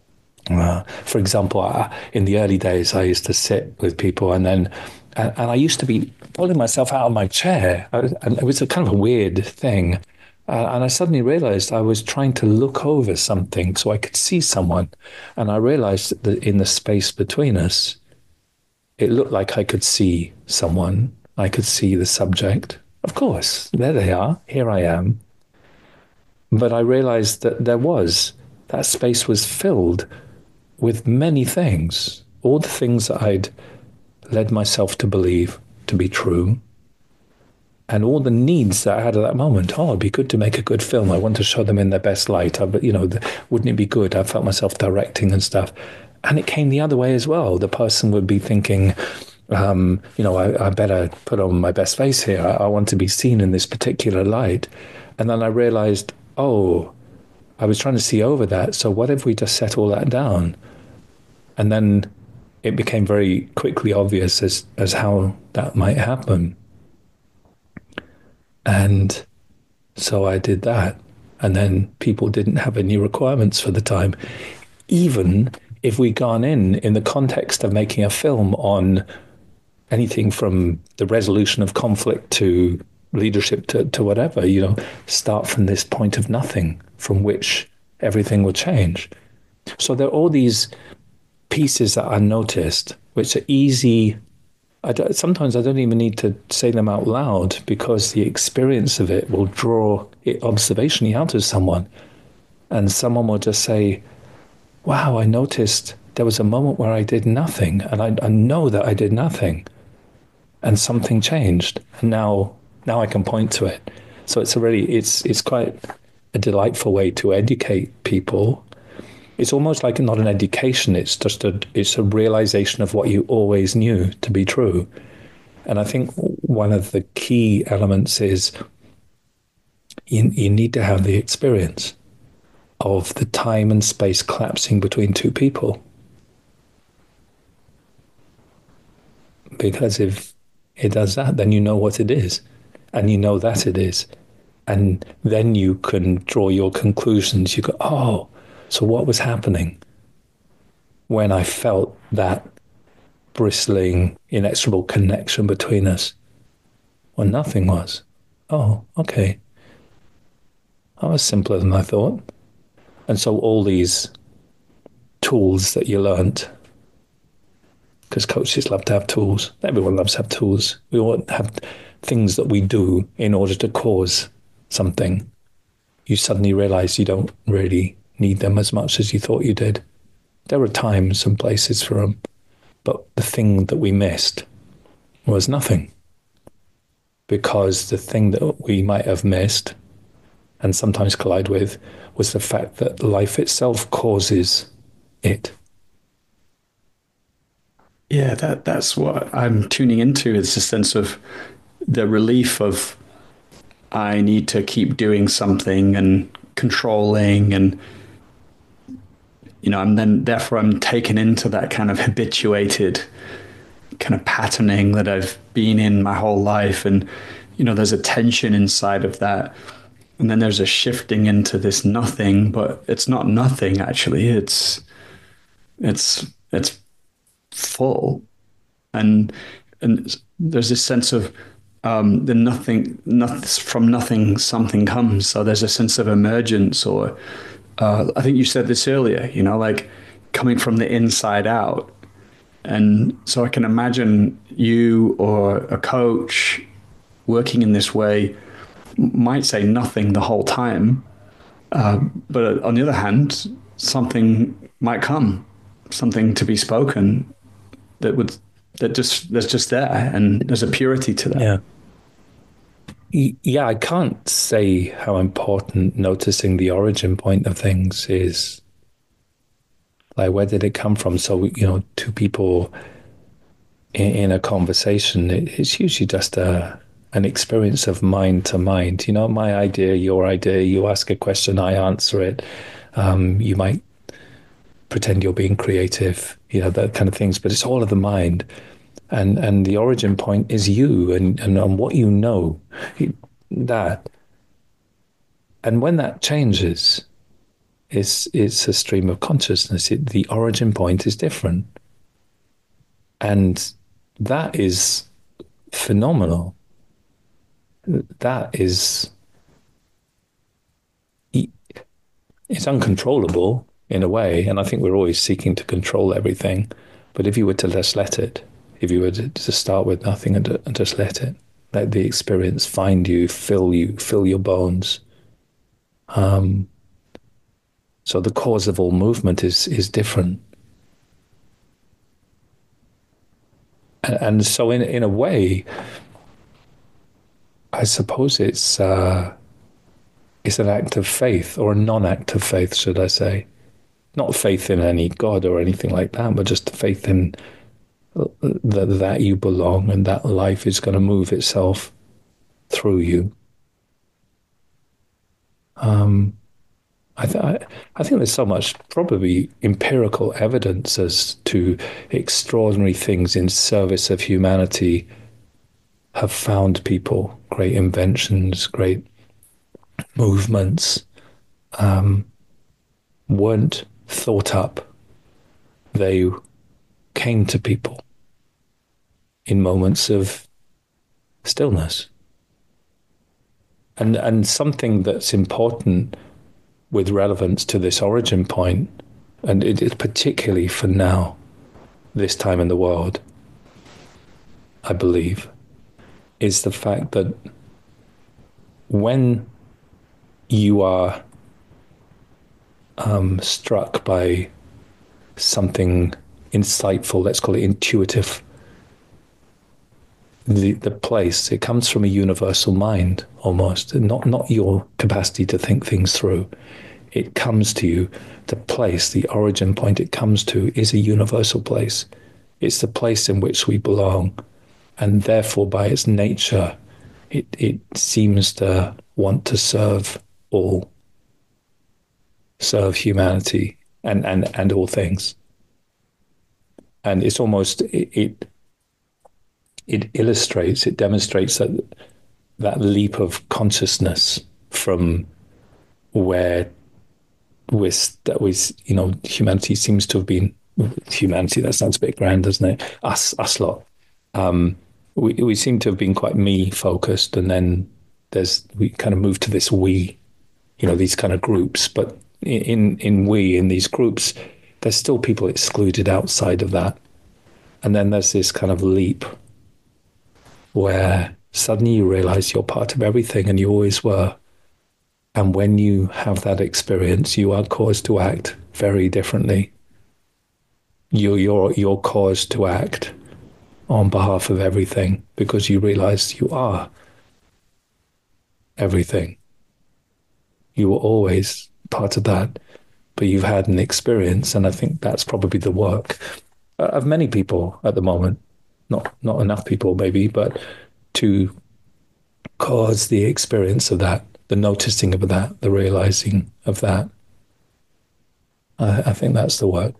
Uh, for example, I, in the early days, I used to sit with people, and then, and, and I used to be pulling myself out of my chair, I was, and it was a kind of a weird thing. Uh, and I suddenly realized I was trying to look over something so I could see someone, and I realized that in the space between us, it looked like I could see someone. I could see the subject. Of course, there they are. Here I am. But I realized that there was that space was filled with many things, all the things that I'd led myself to believe to be true, and all the needs that I had at that moment. Oh, it'd be good to make a good film. I want to show them in their best light. I, you know, the, wouldn't it be good? I felt myself directing and stuff. And it came the other way as well. The person would be thinking, um, you know, I, I better put on my best face here. I, I want to be seen in this particular light. And then I realized, oh, I was trying to see over that. So what if we just set all that down? And then it became very quickly obvious as, as how that might happen. And so I did that. And then people didn't have any requirements for the time. Even if we'd gone in, in the context of making a film on anything from the resolution of conflict to leadership to, to whatever, you know, start from this point of nothing from which everything will change. So there are all these pieces that I noticed, which are easy. I don't, sometimes I don't even need to say them out loud because the experience of it will draw it observationally out of someone. And someone will just say, wow, I noticed there was a moment where I did nothing. And I, I know that I did nothing. And something changed. And now now I can point to it. So it's a really, it's it's quite a delightful way to educate people. It's almost like not an education, it's just a, it's a realization of what you always knew to be true. And I think one of the key elements is you, you need to have the experience of the time and space collapsing between two people. Because if it does that, then you know what it is, and you know that it is. And then you can draw your conclusions. You go, oh, so what was happening when I felt that bristling, inexorable connection between us? Well, nothing was. Oh, okay. That was simpler than I thought. And so all these tools that you learnt, because coaches love to have tools. Everyone loves to have tools. We all have things that we do in order to cause something. You suddenly realize you don't really need them as much as you thought you did. There are times and places for them, but the thing that we missed was nothing. Because the thing that we might have missed and sometimes collide with was the fact that life itself causes it. Yeah, that that's what I'm tuning into, is a sense of the relief of I need to keep doing something and controlling, and you know, and then therefore I'm taken into that kind of habituated kind of patterning that I've been in my whole life. And you know, there's a tension inside of that, and then there's a shifting into this nothing, but it's not nothing actually. It's it's it's full, and and there's this sense of um, the nothing, nothing from nothing something comes. So there's a sense of emergence, or uh, I think you said this earlier. You know, like coming from the inside out. And so I can imagine you or a coach working in this way might say nothing the whole time, uh, but on the other hand, something might come, something to be spoken that would that just that's just there, and there's a purity to that. Yeah. Yeah, I can't say how important noticing the origin point of things is. Like, where did it come from? So, you know, two people in, in a conversation, it, it's usually just a an experience of mind to mind. You know, my idea, your idea, you ask a question, I answer it. Um, you might pretend you're being creative, you know, that kind of things, but it's all of the mind. And and the origin point is you and, and, and what you know, it, that. And when that changes, It's it's a stream of consciousness. It, the origin point is different, and that is phenomenal. That is, it's uncontrollable in a way, and I think we're always seeking to control everything. But if you were to just let it, if you were to, to start with nothing and, and just let it, let the experience find you, fill you, fill your bones. Um, so the cause of all movement is is different. And, and so in in a way, I suppose it's uh, it's an act of faith, or a non-act of faith, should I say. Not faith in any God or anything like that, but just faith in that, that you belong and that life is going to move itself through you. Um, I, th- I, I think there's so much probably empirical evidence as to extraordinary things in service of humanity have found people, great inventions, great movements, um, weren't thought up. They came to people in moments of stillness. And and something that's important with relevance to this origin point, and it is particularly for now, this time in the world, I believe, is the fact that when you are um, struck by something insightful, let's call it intuitive, the the place, it comes from a universal mind almost, not not your capacity to think things through. It comes to you. The place, the origin point it comes to is a universal place. It's the place in which we belong, and therefore by its nature it it seems to want to serve all, serve humanity and and and all things. And it's almost it, it it illustrates, it demonstrates that that leap of consciousness from where we that was, you know, humanity seems to have been, humanity, that sounds a bit grand, doesn't it? Us, us lot. Um, we, we seem to have been quite me focused, and then there's, we kind of moved to this we, you know, these kind of groups, but in, in we, in these groups, there's still people excluded outside of that. And then there's this kind of leap where suddenly you realize you're part of everything, and you always were. And when you have that experience, you are caused to act very differently. You're, you're, you're caused to act on behalf of everything because you realize you are everything. You were always part of that, but you've had an experience, and I think that's probably the work of many people at the moment. Not not enough people maybe, but to cause the experience of that, the noticing of that, the realizing of that. I, I think that's the work.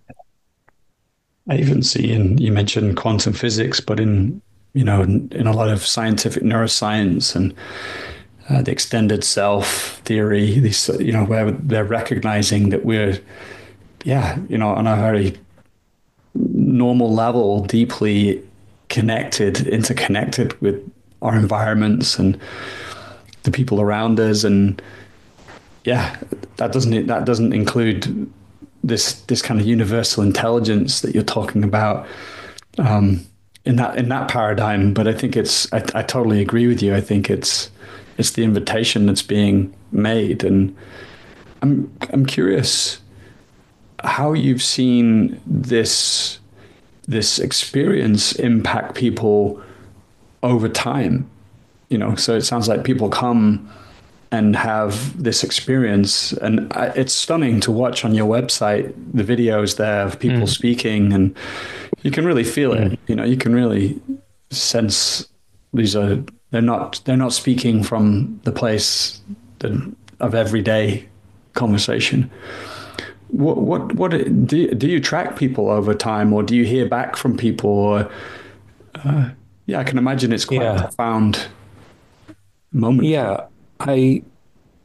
I even see, in, you mentioned quantum physics, but in, you know, in, in a lot of scientific neuroscience and uh, the extended self theory, these, you know, where they're recognizing that we're, yeah, you know, on a very normal level, deeply connected, interconnected with our environments and the people around us. And yeah, that doesn't, that doesn't include this, this kind of universal intelligence that you're talking about, um, in that, in that paradigm. But I think it's, I, I totally agree with you. I think it's, it's the invitation that's being made. And I'm, I'm curious how you've seen this, this experience impact people over time. You know, so it sounds like people come and have this experience, and it's stunning to watch on your website, the videos there of people mm. speaking, and you can really feel mm. it. You know, you can really sense these are, they're not, they're not speaking from the place that, of everyday conversation. What, what, what do you, do you track people over time, or do you hear back from people? Or, uh, yeah, I can imagine it's quite yeah. a profound moment. Yeah, I,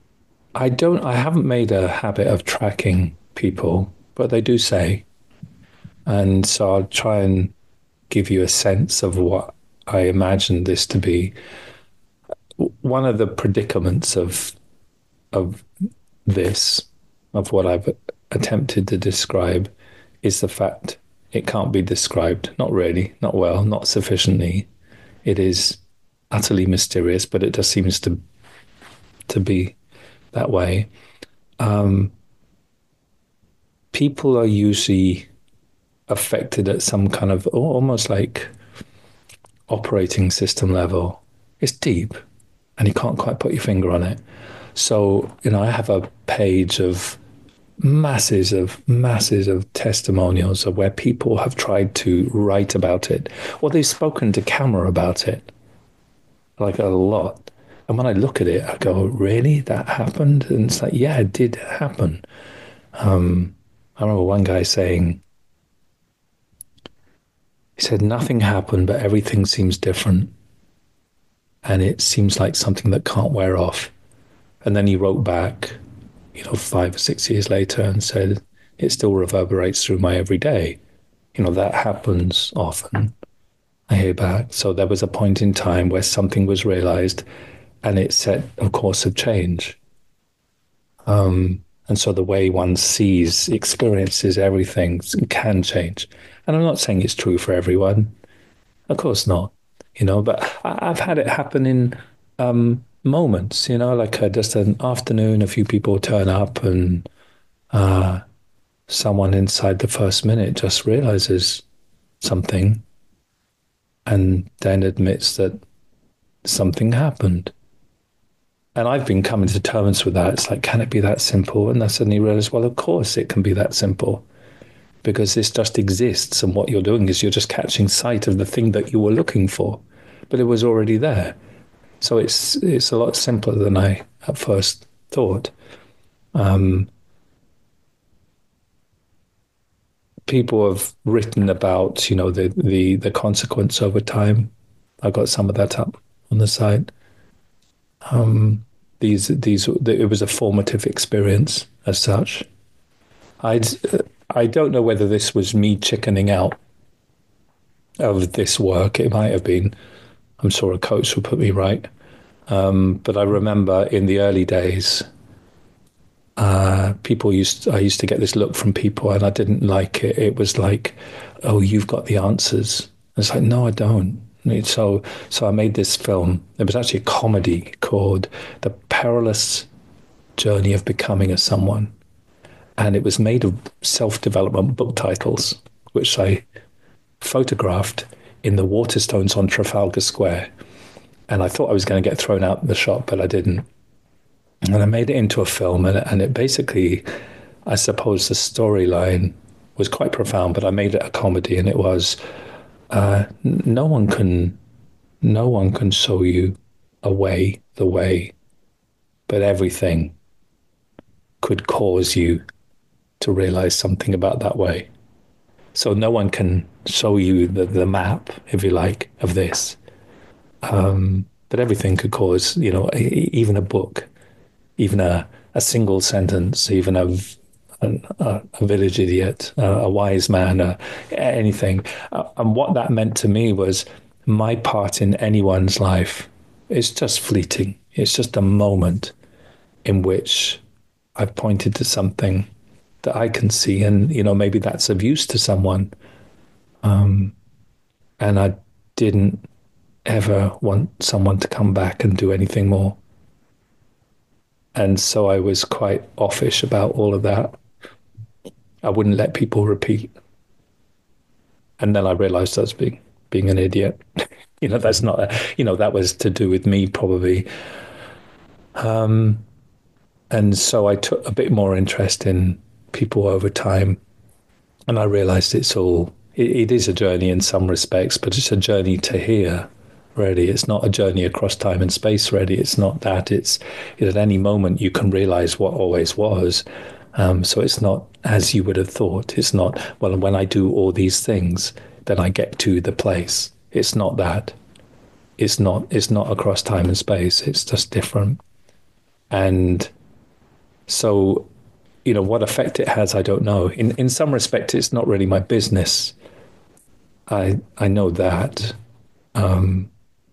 I don't, I haven't made a habit of tracking people, but they do say. And so I'll try and give you a sense of what I imagine this to be. One of the predicaments of of this, of what I've attempted to describe, is the fact it can't be described. Not really, not well, not sufficiently. It is utterly mysterious, but it just seems to to be that way. Um, people are usually affected at some kind of almost like operating system level. It's deep, and you can't quite put your finger on it. So, you know, I have a page of masses of masses of testimonials of where people have tried to write about it, or they've spoken to camera about it, like a lot. And when I look at it, I go, really? That happened? And it's like, yeah, it did happen. Um, I remember one guy saying, he said, nothing happened, but everything seems different. And it seems like something that can't wear off. And then he wrote back, you know, five or six years later and said, it still reverberates through my everyday. You know, that happens often. I hear back. So there was a point in time where something was realized and it set a course of change. Um, and so the way one sees, experiences everything can change. And I'm not saying it's true for everyone. Of course not. You know, but I, I've had it happen in um, moments, you know, like uh, just an afternoon, a few people turn up and uh, someone inside the first minute just realizes something and then admits that something happened. And I've been coming to terms with that. It's like, can it be that simple? And I suddenly realized, well, of course it can be that simple, because this just exists. And what you're doing is you're just catching sight of the thing that you were looking for, but it was already there. So it's it's a lot simpler than I at first thought. Um, people have written about, you know, the, the, the consequence over time. I got some of that up on the site. Um, these these it was a formative experience as such. I'd I don't know whether this was me chickening out of this work. It might have been. I'm sure a coach will put me right. Um, but I remember in the early days, uh, people used I used to get this look from people, and I didn't like it. It was like, "Oh, you've got the answers." It's like, no, I don't. So, so I made this film. It was actually a comedy called "The Perilous Journey of Becoming a Someone," and it was made of self-development book titles, which I photographed in the Waterstones on Trafalgar Square. And I thought I was going to get thrown out the shop, but I didn't. And I made it into a film, and, and it basically, I suppose the storyline was quite profound, but I made it a comedy, and it was, uh, no one can, no one can show you a way, the way, but everything could cause you to realize something about that way. So no one can show you the, the map, if you like, of this. Um, but everything could cause, you know, even a book, even a, a single sentence, even a, a, a village idiot, a, a wise man, uh, anything. Uh, and what that meant to me was my part in anyone's life is just fleeting. It's just a moment in which I've pointed to something that I can see, and, you know, maybe that's of use to someone. Um, and I didn't ever want someone to come back and do anything more. And so I was quite offish about all of that. I wouldn't let people repeat. And then I realized I was being, being an idiot. You know, that's not, a, you know, that was to do with me probably. Um, and so I took a bit more interest in people over time. And I realized it's all, it, it is a journey in some respects, but it's a journey to here. Really, it's not a journey across time and space. Really, it's not that. It's, you know, at any moment you can realize what always was. Um, so it's not as you would have thought. It's not, well, when I do all these things, then I get to the place. It's not that. It's not. It's not across time and space. It's just different. And So, you know, what effect it has, I don't know. In in some respect, it's not really my business. I I know that. Um,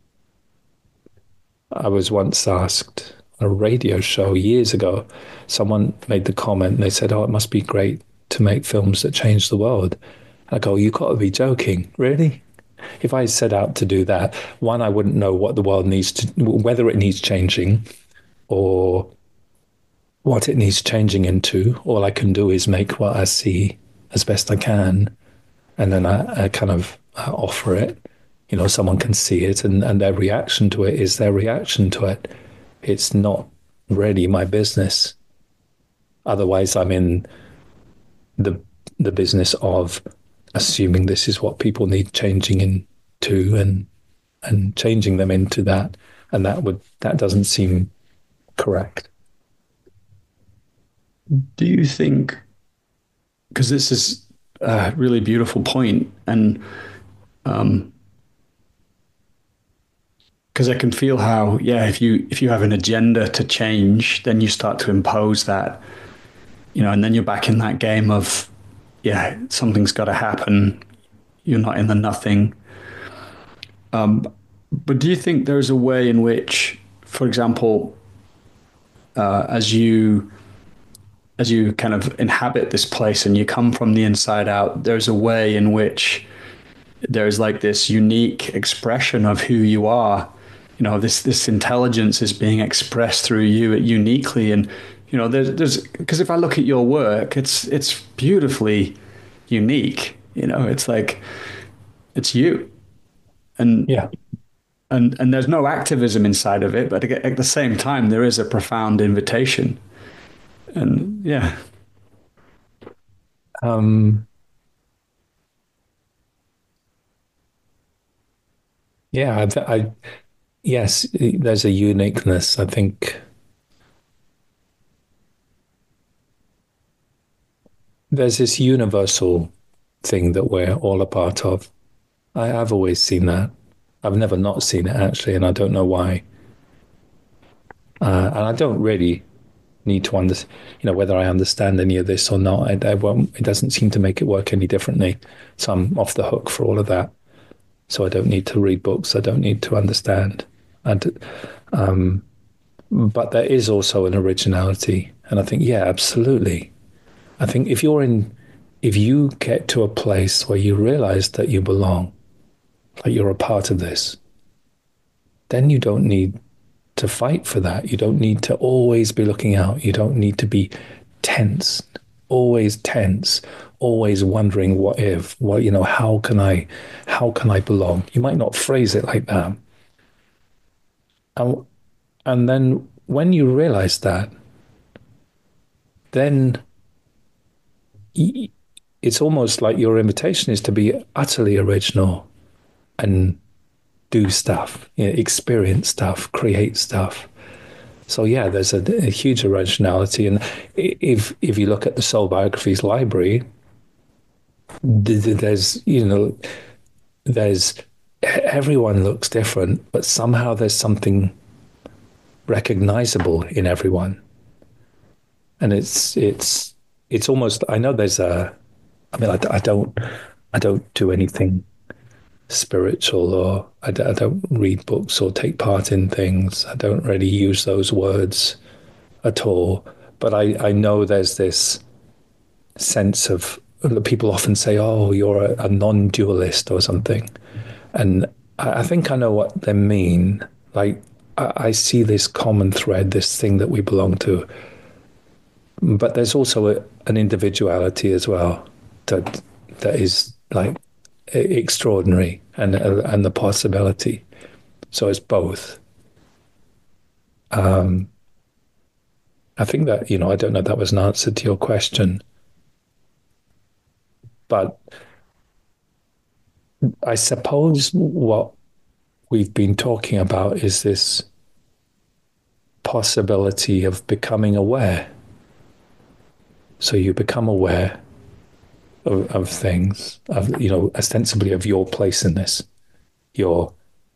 I was once asked on a radio show years ago. Someone made the comment. And they said, "Oh, it must be great to make films that change the world." I go, "You got to be joking, really?" If I set out to do that, one, I wouldn't know what the world needs to, whether it needs changing or what it needs changing into. All I can do is make what I see as best I can, and then I, I kind of uh, offer it. You know, someone can see it, and, and their reaction to it is their reaction to it. It's not really my business. Otherwise, I'm in the the business of assuming this is what people need changing into, and and changing them into that, and that would that doesn't seem correct. Do you think, because this is a really beautiful point, and um, because I can feel how, yeah, if you if you have an agenda to change, then you start to impose that, you know, and then you're back in that game of, yeah, something's got to happen. You're not in the nothing. Um, but do you think there's a way in which, for example, uh, as you as you kind of inhabit this place and you come from the inside out, there's a way in which there's like this unique expression of who you are. You know, this this intelligence is being expressed through you uniquely. And, you know, there's there's because if I look at your work, it's it's beautifully unique. You know, it's like it's you. And yeah. And and there's no activism inside of it, but at the same time, there is a profound invitation. And yeah. Um, yeah, I, I, yes, there's a uniqueness. I think there's this universal thing that we're all a part of. I, I've always seen that. I've never not seen it, actually, and I don't know why. Uh, and I don't really need to understand, you know, whether I understand any of this or not. I, I won't, it doesn't seem to make it work any differently. So I'm off the hook for all of that. So I don't need to read books. I don't need to understand. And, um, but there is also an originality. And I think, yeah, absolutely. I think if you're in, if you get to a place where you realize that you belong, like you're a part of this, then you don't need to fight for that. You don't need to always be looking out. You don't need to be tense, always tense, always wondering what if, what, you know, how can I, how can I belong? You might not phrase it like that. And, and then when you realize that, then it's almost like your invitation is to be utterly original and do stuff, you know, experience stuff, create stuff. So yeah, there's a, a huge originality, and if if you look at the Soul Biographies library, there's you know there's everyone looks different, but somehow there's something recognizable in everyone, and it's it's it's almost, I know there's a, I mean, I, I don't I don't do anything spiritual, or I, I don't read books or take part in things. I don't really use those words at all. But I, I know there's this sense of, people often say, oh, you're a, a non-dualist or something. And I, I think I know what they mean. Like, I, I see this common thread, this thing that we belong to. But there's also a, an individuality as well that that is like extraordinary, and and the possibility. So it's both. Um, I think that, you know, I don't know if that was an answer to your question, but I suppose what we've been talking about is this possibility of becoming aware. So you become aware of, of things, of, you know, ostensibly of your place in this, your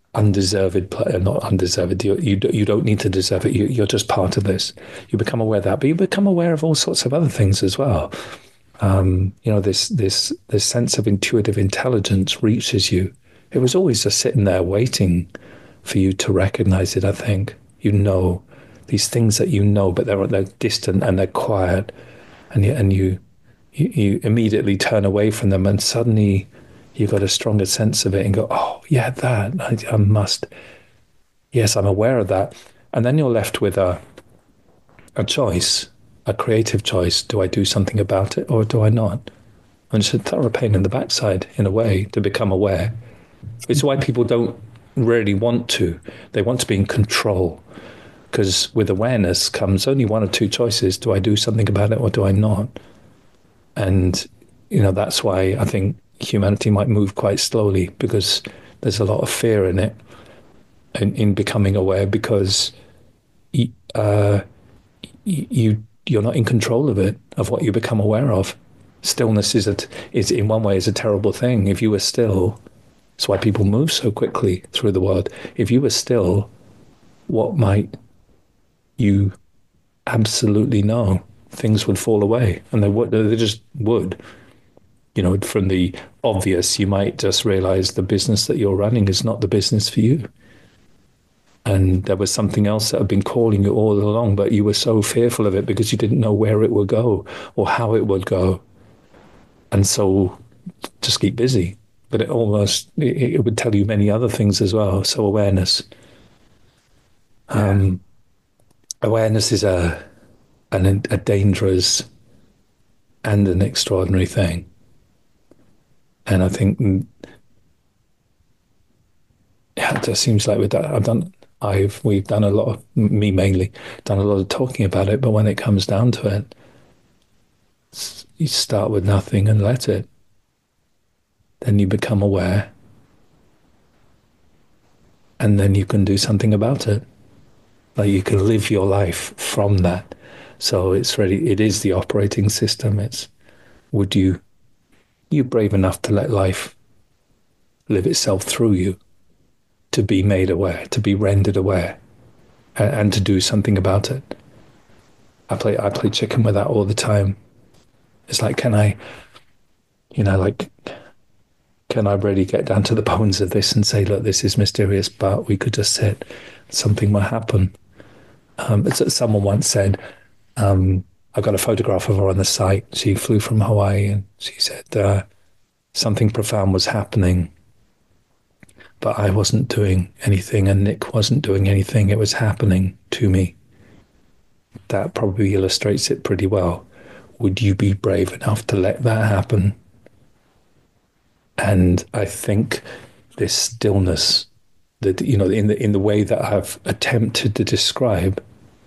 undeserved, not undeserved. You you you don't need to deserve it. You, you're just part of this. You become aware of that, but you become aware of all sorts of other things as well. Um, you know, this this this sense of intuitive intelligence reaches you. It was always just sitting there waiting for you to recognize it. I think you know these things that you know, but they're they're distant and they're quiet, and you, and you you you immediately turn away from them, and suddenly you got a stronger sense of it and go, oh yeah, that I, I must. Yes, I'm aware of that, and then you're left with a a choice, a creative choice. Do I do something about it or do I not? And it's a thorough pain in the backside, in a way, to become aware. It's why people don't really want to. They want to be in control, because with awareness comes only one or two choices. Do I do something about it or do I not? And, you know, that's why I think humanity might move quite slowly, because there's a lot of fear in it, in, in becoming aware, because uh, you, you're not in control of it, of what you become aware of. Stillness is, a, is in one way, is a terrible thing. If you were still, that's why people move so quickly through the world. If you were still, what might you absolutely know? Things would fall away, and they would. They just would. You know, from the obvious, you might just realize the business that you're running is not the business for you. And there was something else that had been calling you all along, but you were so fearful of it because you didn't know where it would go or how it would go. And so just keep busy. But it almost, it, it would tell you many other things as well. So awareness. Um, awareness is a, an, a dangerous and an extraordinary thing. And I think yeah, it just seems like we've done, I've done, I've, we've done a lot of, me mainly, done a lot of talking about it, but when it comes down to it, you start with nothing and let it. Then you become aware. And then you can do something about it. Like you can live your life from that. So it's really, it is the operating system. It's, would you, you brave enough to let life live itself through you, to be made aware, to be rendered aware, and, and to do something about it. I play, I play chicken with that all the time. It's like, can I, you know, like, can I really get down to the bones of this and say, look, this is mysterious, but we could just sit, something will happen. Um, someone once said, um, I got a photograph of her on the site. She flew from Hawaii, and she said uh, something profound was happening, but I wasn't doing anything, and Nick wasn't doing anything. It was happening to me. That probably illustrates it pretty well. Would you be brave enough to let that happen? And I think this stillness, that, you know, in the in the way that I've attempted to describe,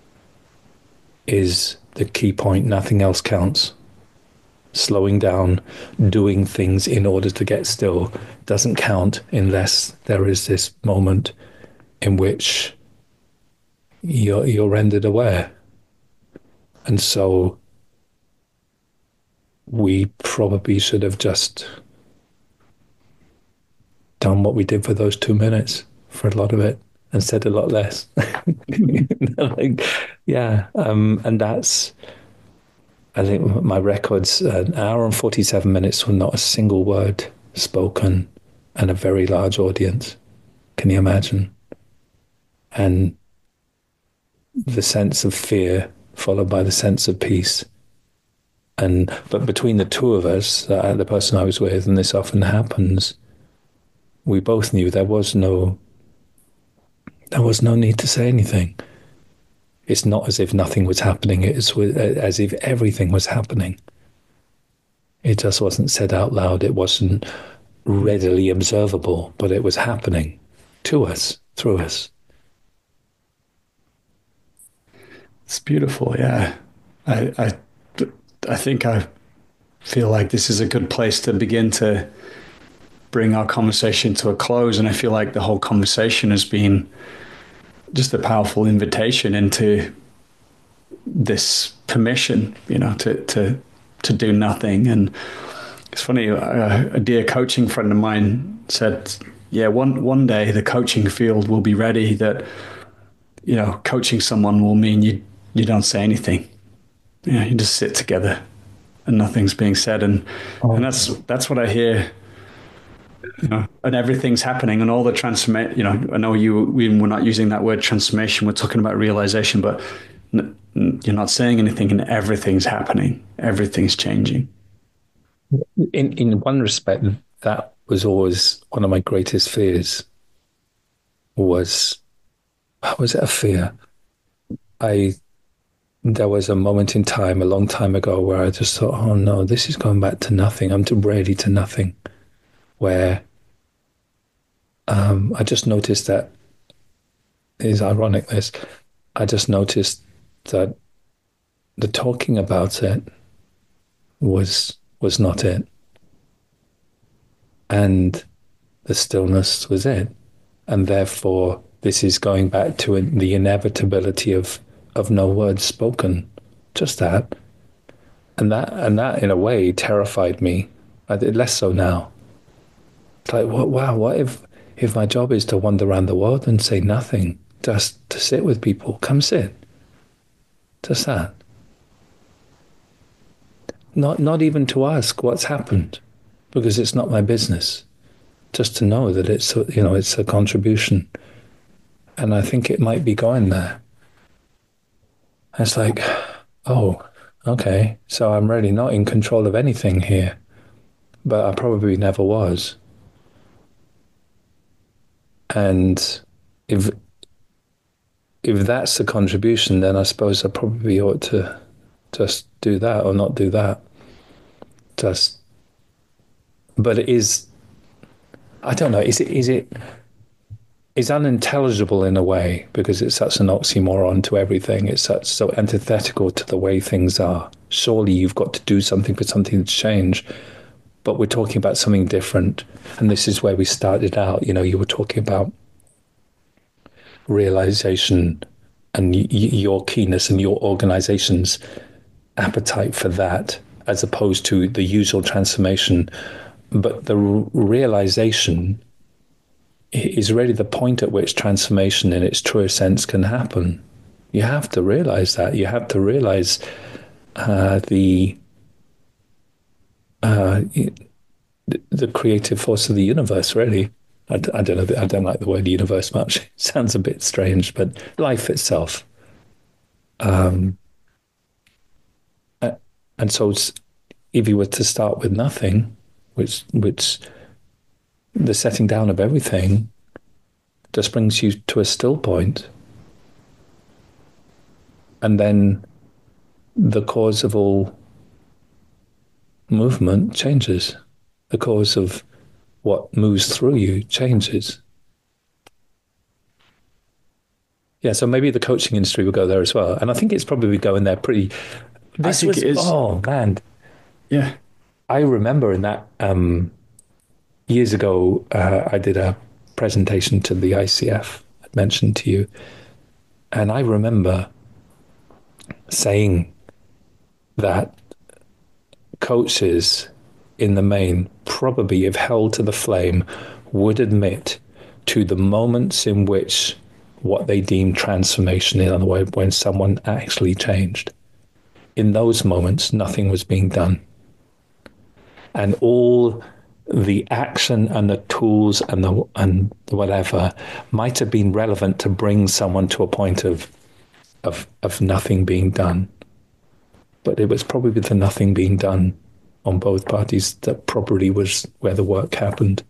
is the key point. Nothing else counts. Slowing down, doing things in order to get still doesn't count unless there is this moment in which you're you're rendered aware. And so we probably should have just done what we did for those two minutes for a lot of it and said a lot less. Like, yeah, um, and that's, I think my record's an hour and forty-seven minutes with not a single word spoken and a very large audience. Can you imagine? And the sense of fear followed by the sense of peace. And but between the two of us, uh, the person I was with, and this often happens, we both knew there was no there was no need to say anything. It's not as if nothing was happening. It's as if everything was happening. It just wasn't said out loud. It wasn't readily observable, but it was happening to us, through us. It's beautiful, yeah. I, I, I think I feel like this is a good place to begin to bring our conversation to a close. And I feel like the whole conversation has been just a powerful invitation into this permission, you know, to to to do nothing. And it's funny, a, a dear coaching friend of mine said, yeah, one one day the coaching field will be ready that, you know, coaching someone will mean you you don't say anything. You know, you just sit together and nothing's being said. And Oh, and that's that's what I hear, you know, and everything's happening and all the transformation, you know, I know you, we, we're not using that word transformation, we're talking about realization, but n- n- you're not saying anything and everything's happening. Everything's changing. in in one respect, that was always one of my greatest fears. Was was it a fear? I There was a moment in time, a long time ago, where I just thought, "Oh no, this is going back to nothing. I'm too ready to nothing." Where um, I just noticed that it is ironic. This I just noticed that the talking about it was was not it, and the stillness was it, and therefore this is going back to the inevitability of of no words spoken, just that, and that and that in a way terrified me. I did less so now. It's like, what? Wow, what if if my job is to wander around the world and say nothing, just to sit with people? Come sit, just that. Not not even to ask what's happened, because it's not my business. Just to know that it's you know it's a contribution, and I think it might be going there. It's like, oh, okay, so I'm really not in control of anything here, but I probably never was. And if if that's the contribution, then I suppose I probably ought to just do that or not do that. Just, but it is. I don't know. Is it? Is it? It's unintelligible in a way because it's such an oxymoron to everything. It's such so antithetical to the way things are. Surely you've got to do something for something to change, but we're talking about something different. And this is where we started out. You know, you were talking about realization and y- your keenness and your organization's appetite for that, as opposed to the usual transformation. But the r- realization is really the point at which transformation in its truest sense can happen. You have to realize that. You have to realize uh, the uh, the creative force of the universe, really. I, I don't know. I don't like the word universe much. It sounds a bit strange, but life itself. Um, and so, if you were to start with nothing, which which the setting down of everything just brings you to a still point, and then the cause of all movement changes. The cause of what moves through you changes. Yeah, so maybe the coaching industry will go there as well. And I think it's probably going there pretty. This I think was, it is. oh man. Yeah. I remember in that um, years ago, uh, I did a presentation to the I C F, I mentioned to you. And I remember saying that coaches in the main, probably if held to the flame, would admit to the moments in which what they deemed transformation, in other words, when someone actually changed. In those moments, nothing was being done. And all the action and the tools and the and whatever might have been relevant to bring someone to a point of of of nothing being done. But it was probably the nothing being done on both parties that probably was where the work happened.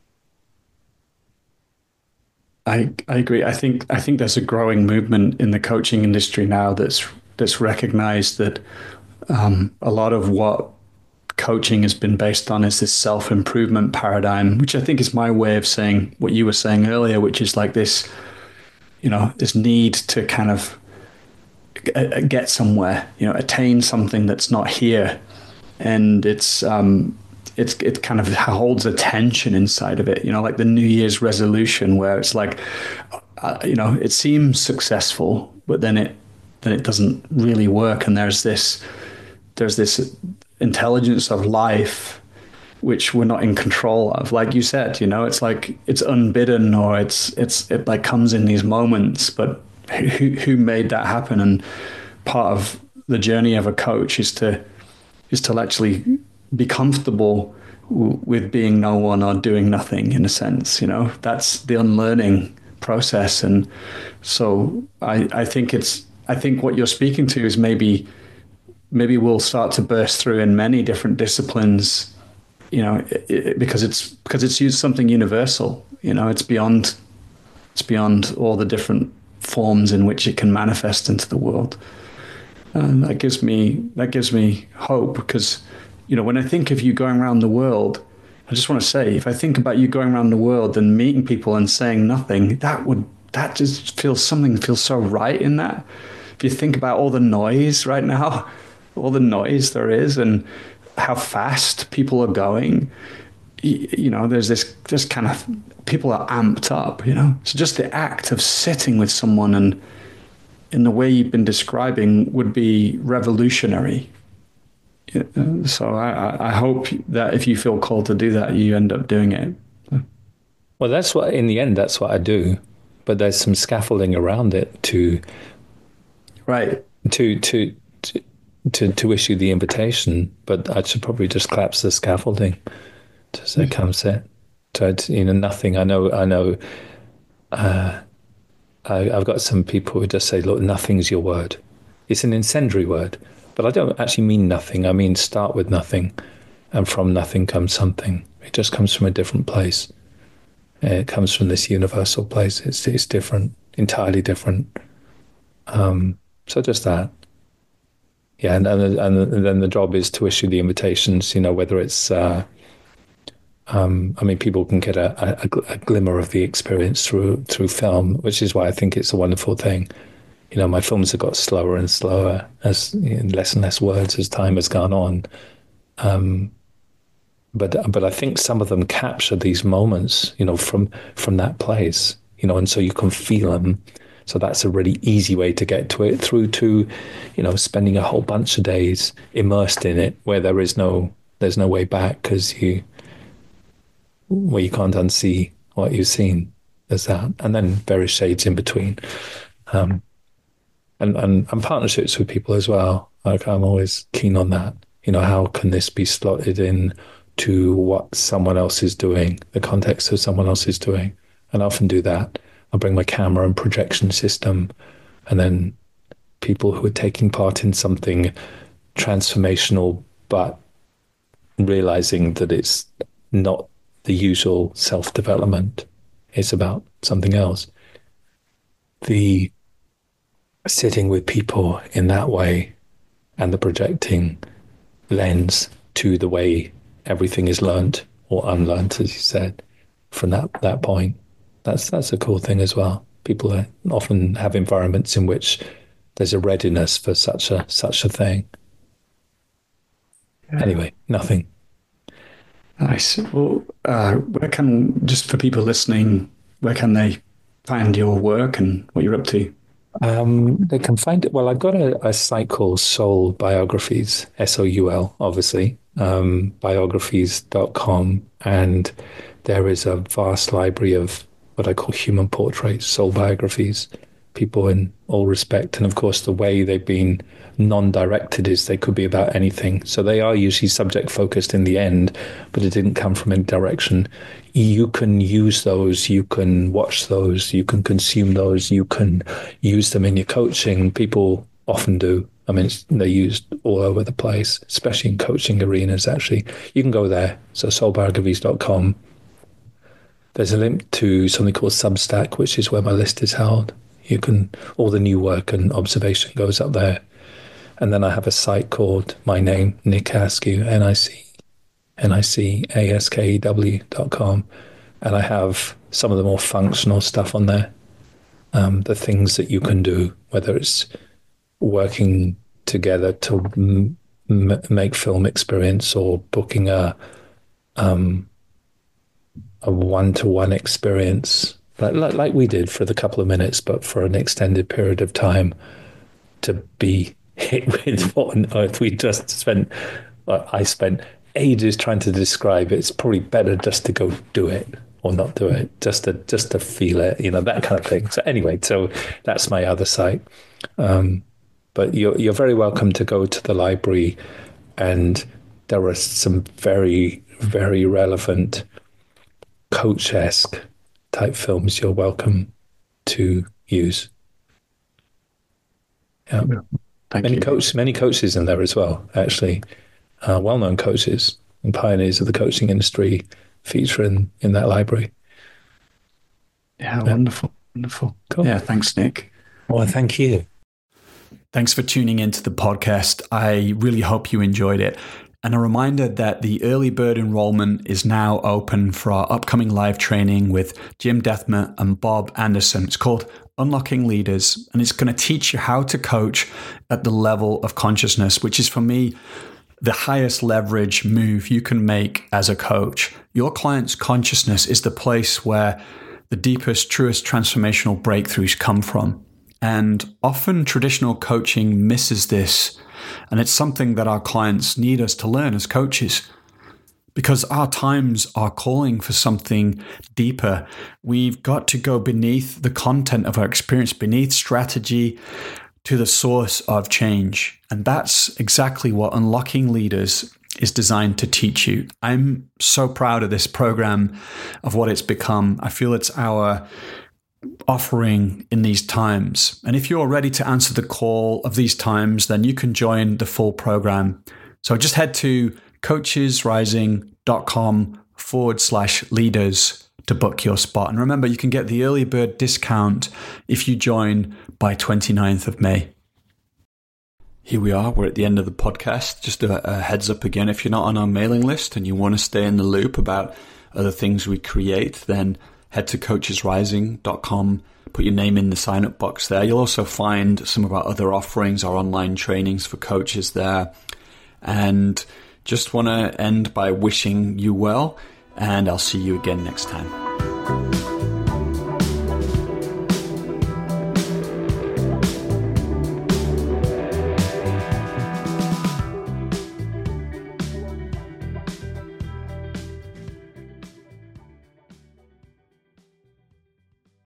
I, I agree. I think I think there's a growing movement in the coaching industry now that's that's recognized that um, a lot of what coaching has been based on is this self-improvement paradigm, which I think is my way of saying what you were saying earlier, which is like this, you know, this need to kind of get somewhere, you know, attain something that's not here, and it's um, it's it kind of holds a tension inside of it, you know, like the New Year's resolution, where it's like, uh, you know, it seems successful, but then it then it doesn't really work, and there's this there's this intelligence of life which we're not in control of. Like you said, you know, it's like it's unbidden, or it's it's it like comes in these moments. But who who made that happen? And part of the journey of a coach is to is to actually be comfortable w- with being no one or doing nothing. In a sense, you know, that's the unlearning process. And so I I think it's I think what you're speaking to is maybe. Maybe we'll start to burst through in many different disciplines, you know, it, it, because it's because it's used something universal. You know, it's beyond it's beyond all the different forms in which it can manifest into the world. And that gives me that gives me hope, because, you know, when I think of you going around the world, I just want to say, if I think about you going around the world and meeting people and saying nothing, that would that just feels something feels so right in that. If you think about all the noise right now. all the noise there is and how fast people are going, you, you know, there's this, this kind of, people are amped up, you know. So just the act of sitting with someone and in the way you've been describing would be revolutionary. So I, I hope that if you feel called to do that, you end up doing it. Well, that's what, in the end, that's what I do. But there's some scaffolding around it to, right. To, to, to, to, to issue the invitation. But I should probably just collapse the scaffolding to say, mm-hmm. come sit. So, you know, nothing. I know, I know, uh, I, I've got some people who just say, look, nothing's your word. It's an incendiary word. But I don't actually mean nothing. I mean, start with nothing. And from nothing comes something. It just comes from a different place. It comes from this universal place. It's it's different, entirely different. Um, so just that. Yeah, and, and and then the job is to issue the invitations, you know, whether it's, uh, um, I mean, people can get a, a, a glimmer of the experience through through film, which is why I think it's a wonderful thing. You know, my films have got slower and slower, as you know, less and less words as time has gone on. Um, but but I think some of them capture these moments, you know, from from that place, you know, and so you can feel them. So that's a really easy way to get to it, through to, you know, spending a whole bunch of days immersed in it, where there is no there's no way back, because you where you can't unsee what you've seen. There's that, and then various shades in between. Um, And, and and partnerships with people as well. Like, I'm always keen on that. You know, how can this be slotted in to what someone else is doing, the context of someone else is doing? And I often do that. I bring my camera and projection system, and then people who are taking part in something transformational, but realizing that it's not the usual self-development. It's about something else. The sitting with people in that way, and the projecting lens to the way everything is learnt or unlearnt, as you said, from that, that point. That's that's a cool thing as well. People often have environments in which there's a readiness for such a such a thing. Yeah. Anyway, nothing. Nice. Well, uh, where can, just for people listening, where can they find your work and what you're up to? Um, they can find it. Well, I've got a, a site called Soul Biographies, S O U L, obviously, um, biographies dot com. And there is a vast library of what I call human portraits, soul biographies, people in all respect. And of course, the way they've been non-directed is they could be about anything. So they are usually subject focused in the end, but it didn't come from any direction. You can use those, you can watch those, you can consume those, you can use them in your coaching. People often do. I mean, they're used all over the place, especially in coaching arenas, actually. You can go there. So soul biographies dot com. There's a link to something called Substack, which is where my list is held. You can, all the new work and observation goes up there. And then I have a site called my name, Nick Askew, N I C, N I C A S K E W dot com. And I have some of the more functional stuff on there. Um, the things that you can do, whether it's working together to m- m- make film experience, or booking a um, a one-to-one experience, like, like like we did for the couple of minutes, but for an extended period of time, to be hit with what on earth we just spent. I spent ages trying to describe it. It's probably better just to go do it or not do it, just to just to feel it, you know, that kind of thing. So anyway, so that's my other site. Um, but you're you're very welcome to go to the library, and there are some very, very relevant coach-esque type films you're welcome to use. Yeah. Thank many you. coach many coaches in there as well, actually. Uh, well-known coaches and pioneers of the coaching industry feature in, in that library. Yeah, yeah, wonderful. Wonderful. Cool. Yeah, thanks, Nick. Well, thank you. Thanks for tuning into the podcast. I really hope you enjoyed it. And a reminder that the early bird enrollment is now open for our upcoming live training with Jim Dethmer and Bob Anderson. It's called Unlocking Leaders, and it's going to teach you how to coach at the level of consciousness, which is, for me, the highest leverage move you can make as a coach. Your client's consciousness is the place where the deepest, truest transformational breakthroughs come from. And often traditional coaching misses this. And it's something that our clients need us to learn as coaches, because our times are calling for something deeper. We've got to go beneath the content of our experience, beneath strategy, to the source of change. And that's exactly what Unlocking Leaders is designed to teach you. I'm so proud of this program, of what it's become. I feel it's our offering in these times. And if you're ready to answer the call of these times, then you can join the full program. So just head to coachesrising.com forward slash leaders to book your spot. And remember, you can get the early bird discount if you join by twenty-ninth of May. Here we are. We're at the end of the podcast. Just a, a heads up again, if you're not on our mailing list and you want to stay in the loop about other things we create, then head to coaches rising dot com, put your name in the sign-up box there. You'll also find some of our other offerings, our online trainings for coaches there. And just want to end by wishing you well, and I'll see you again next time.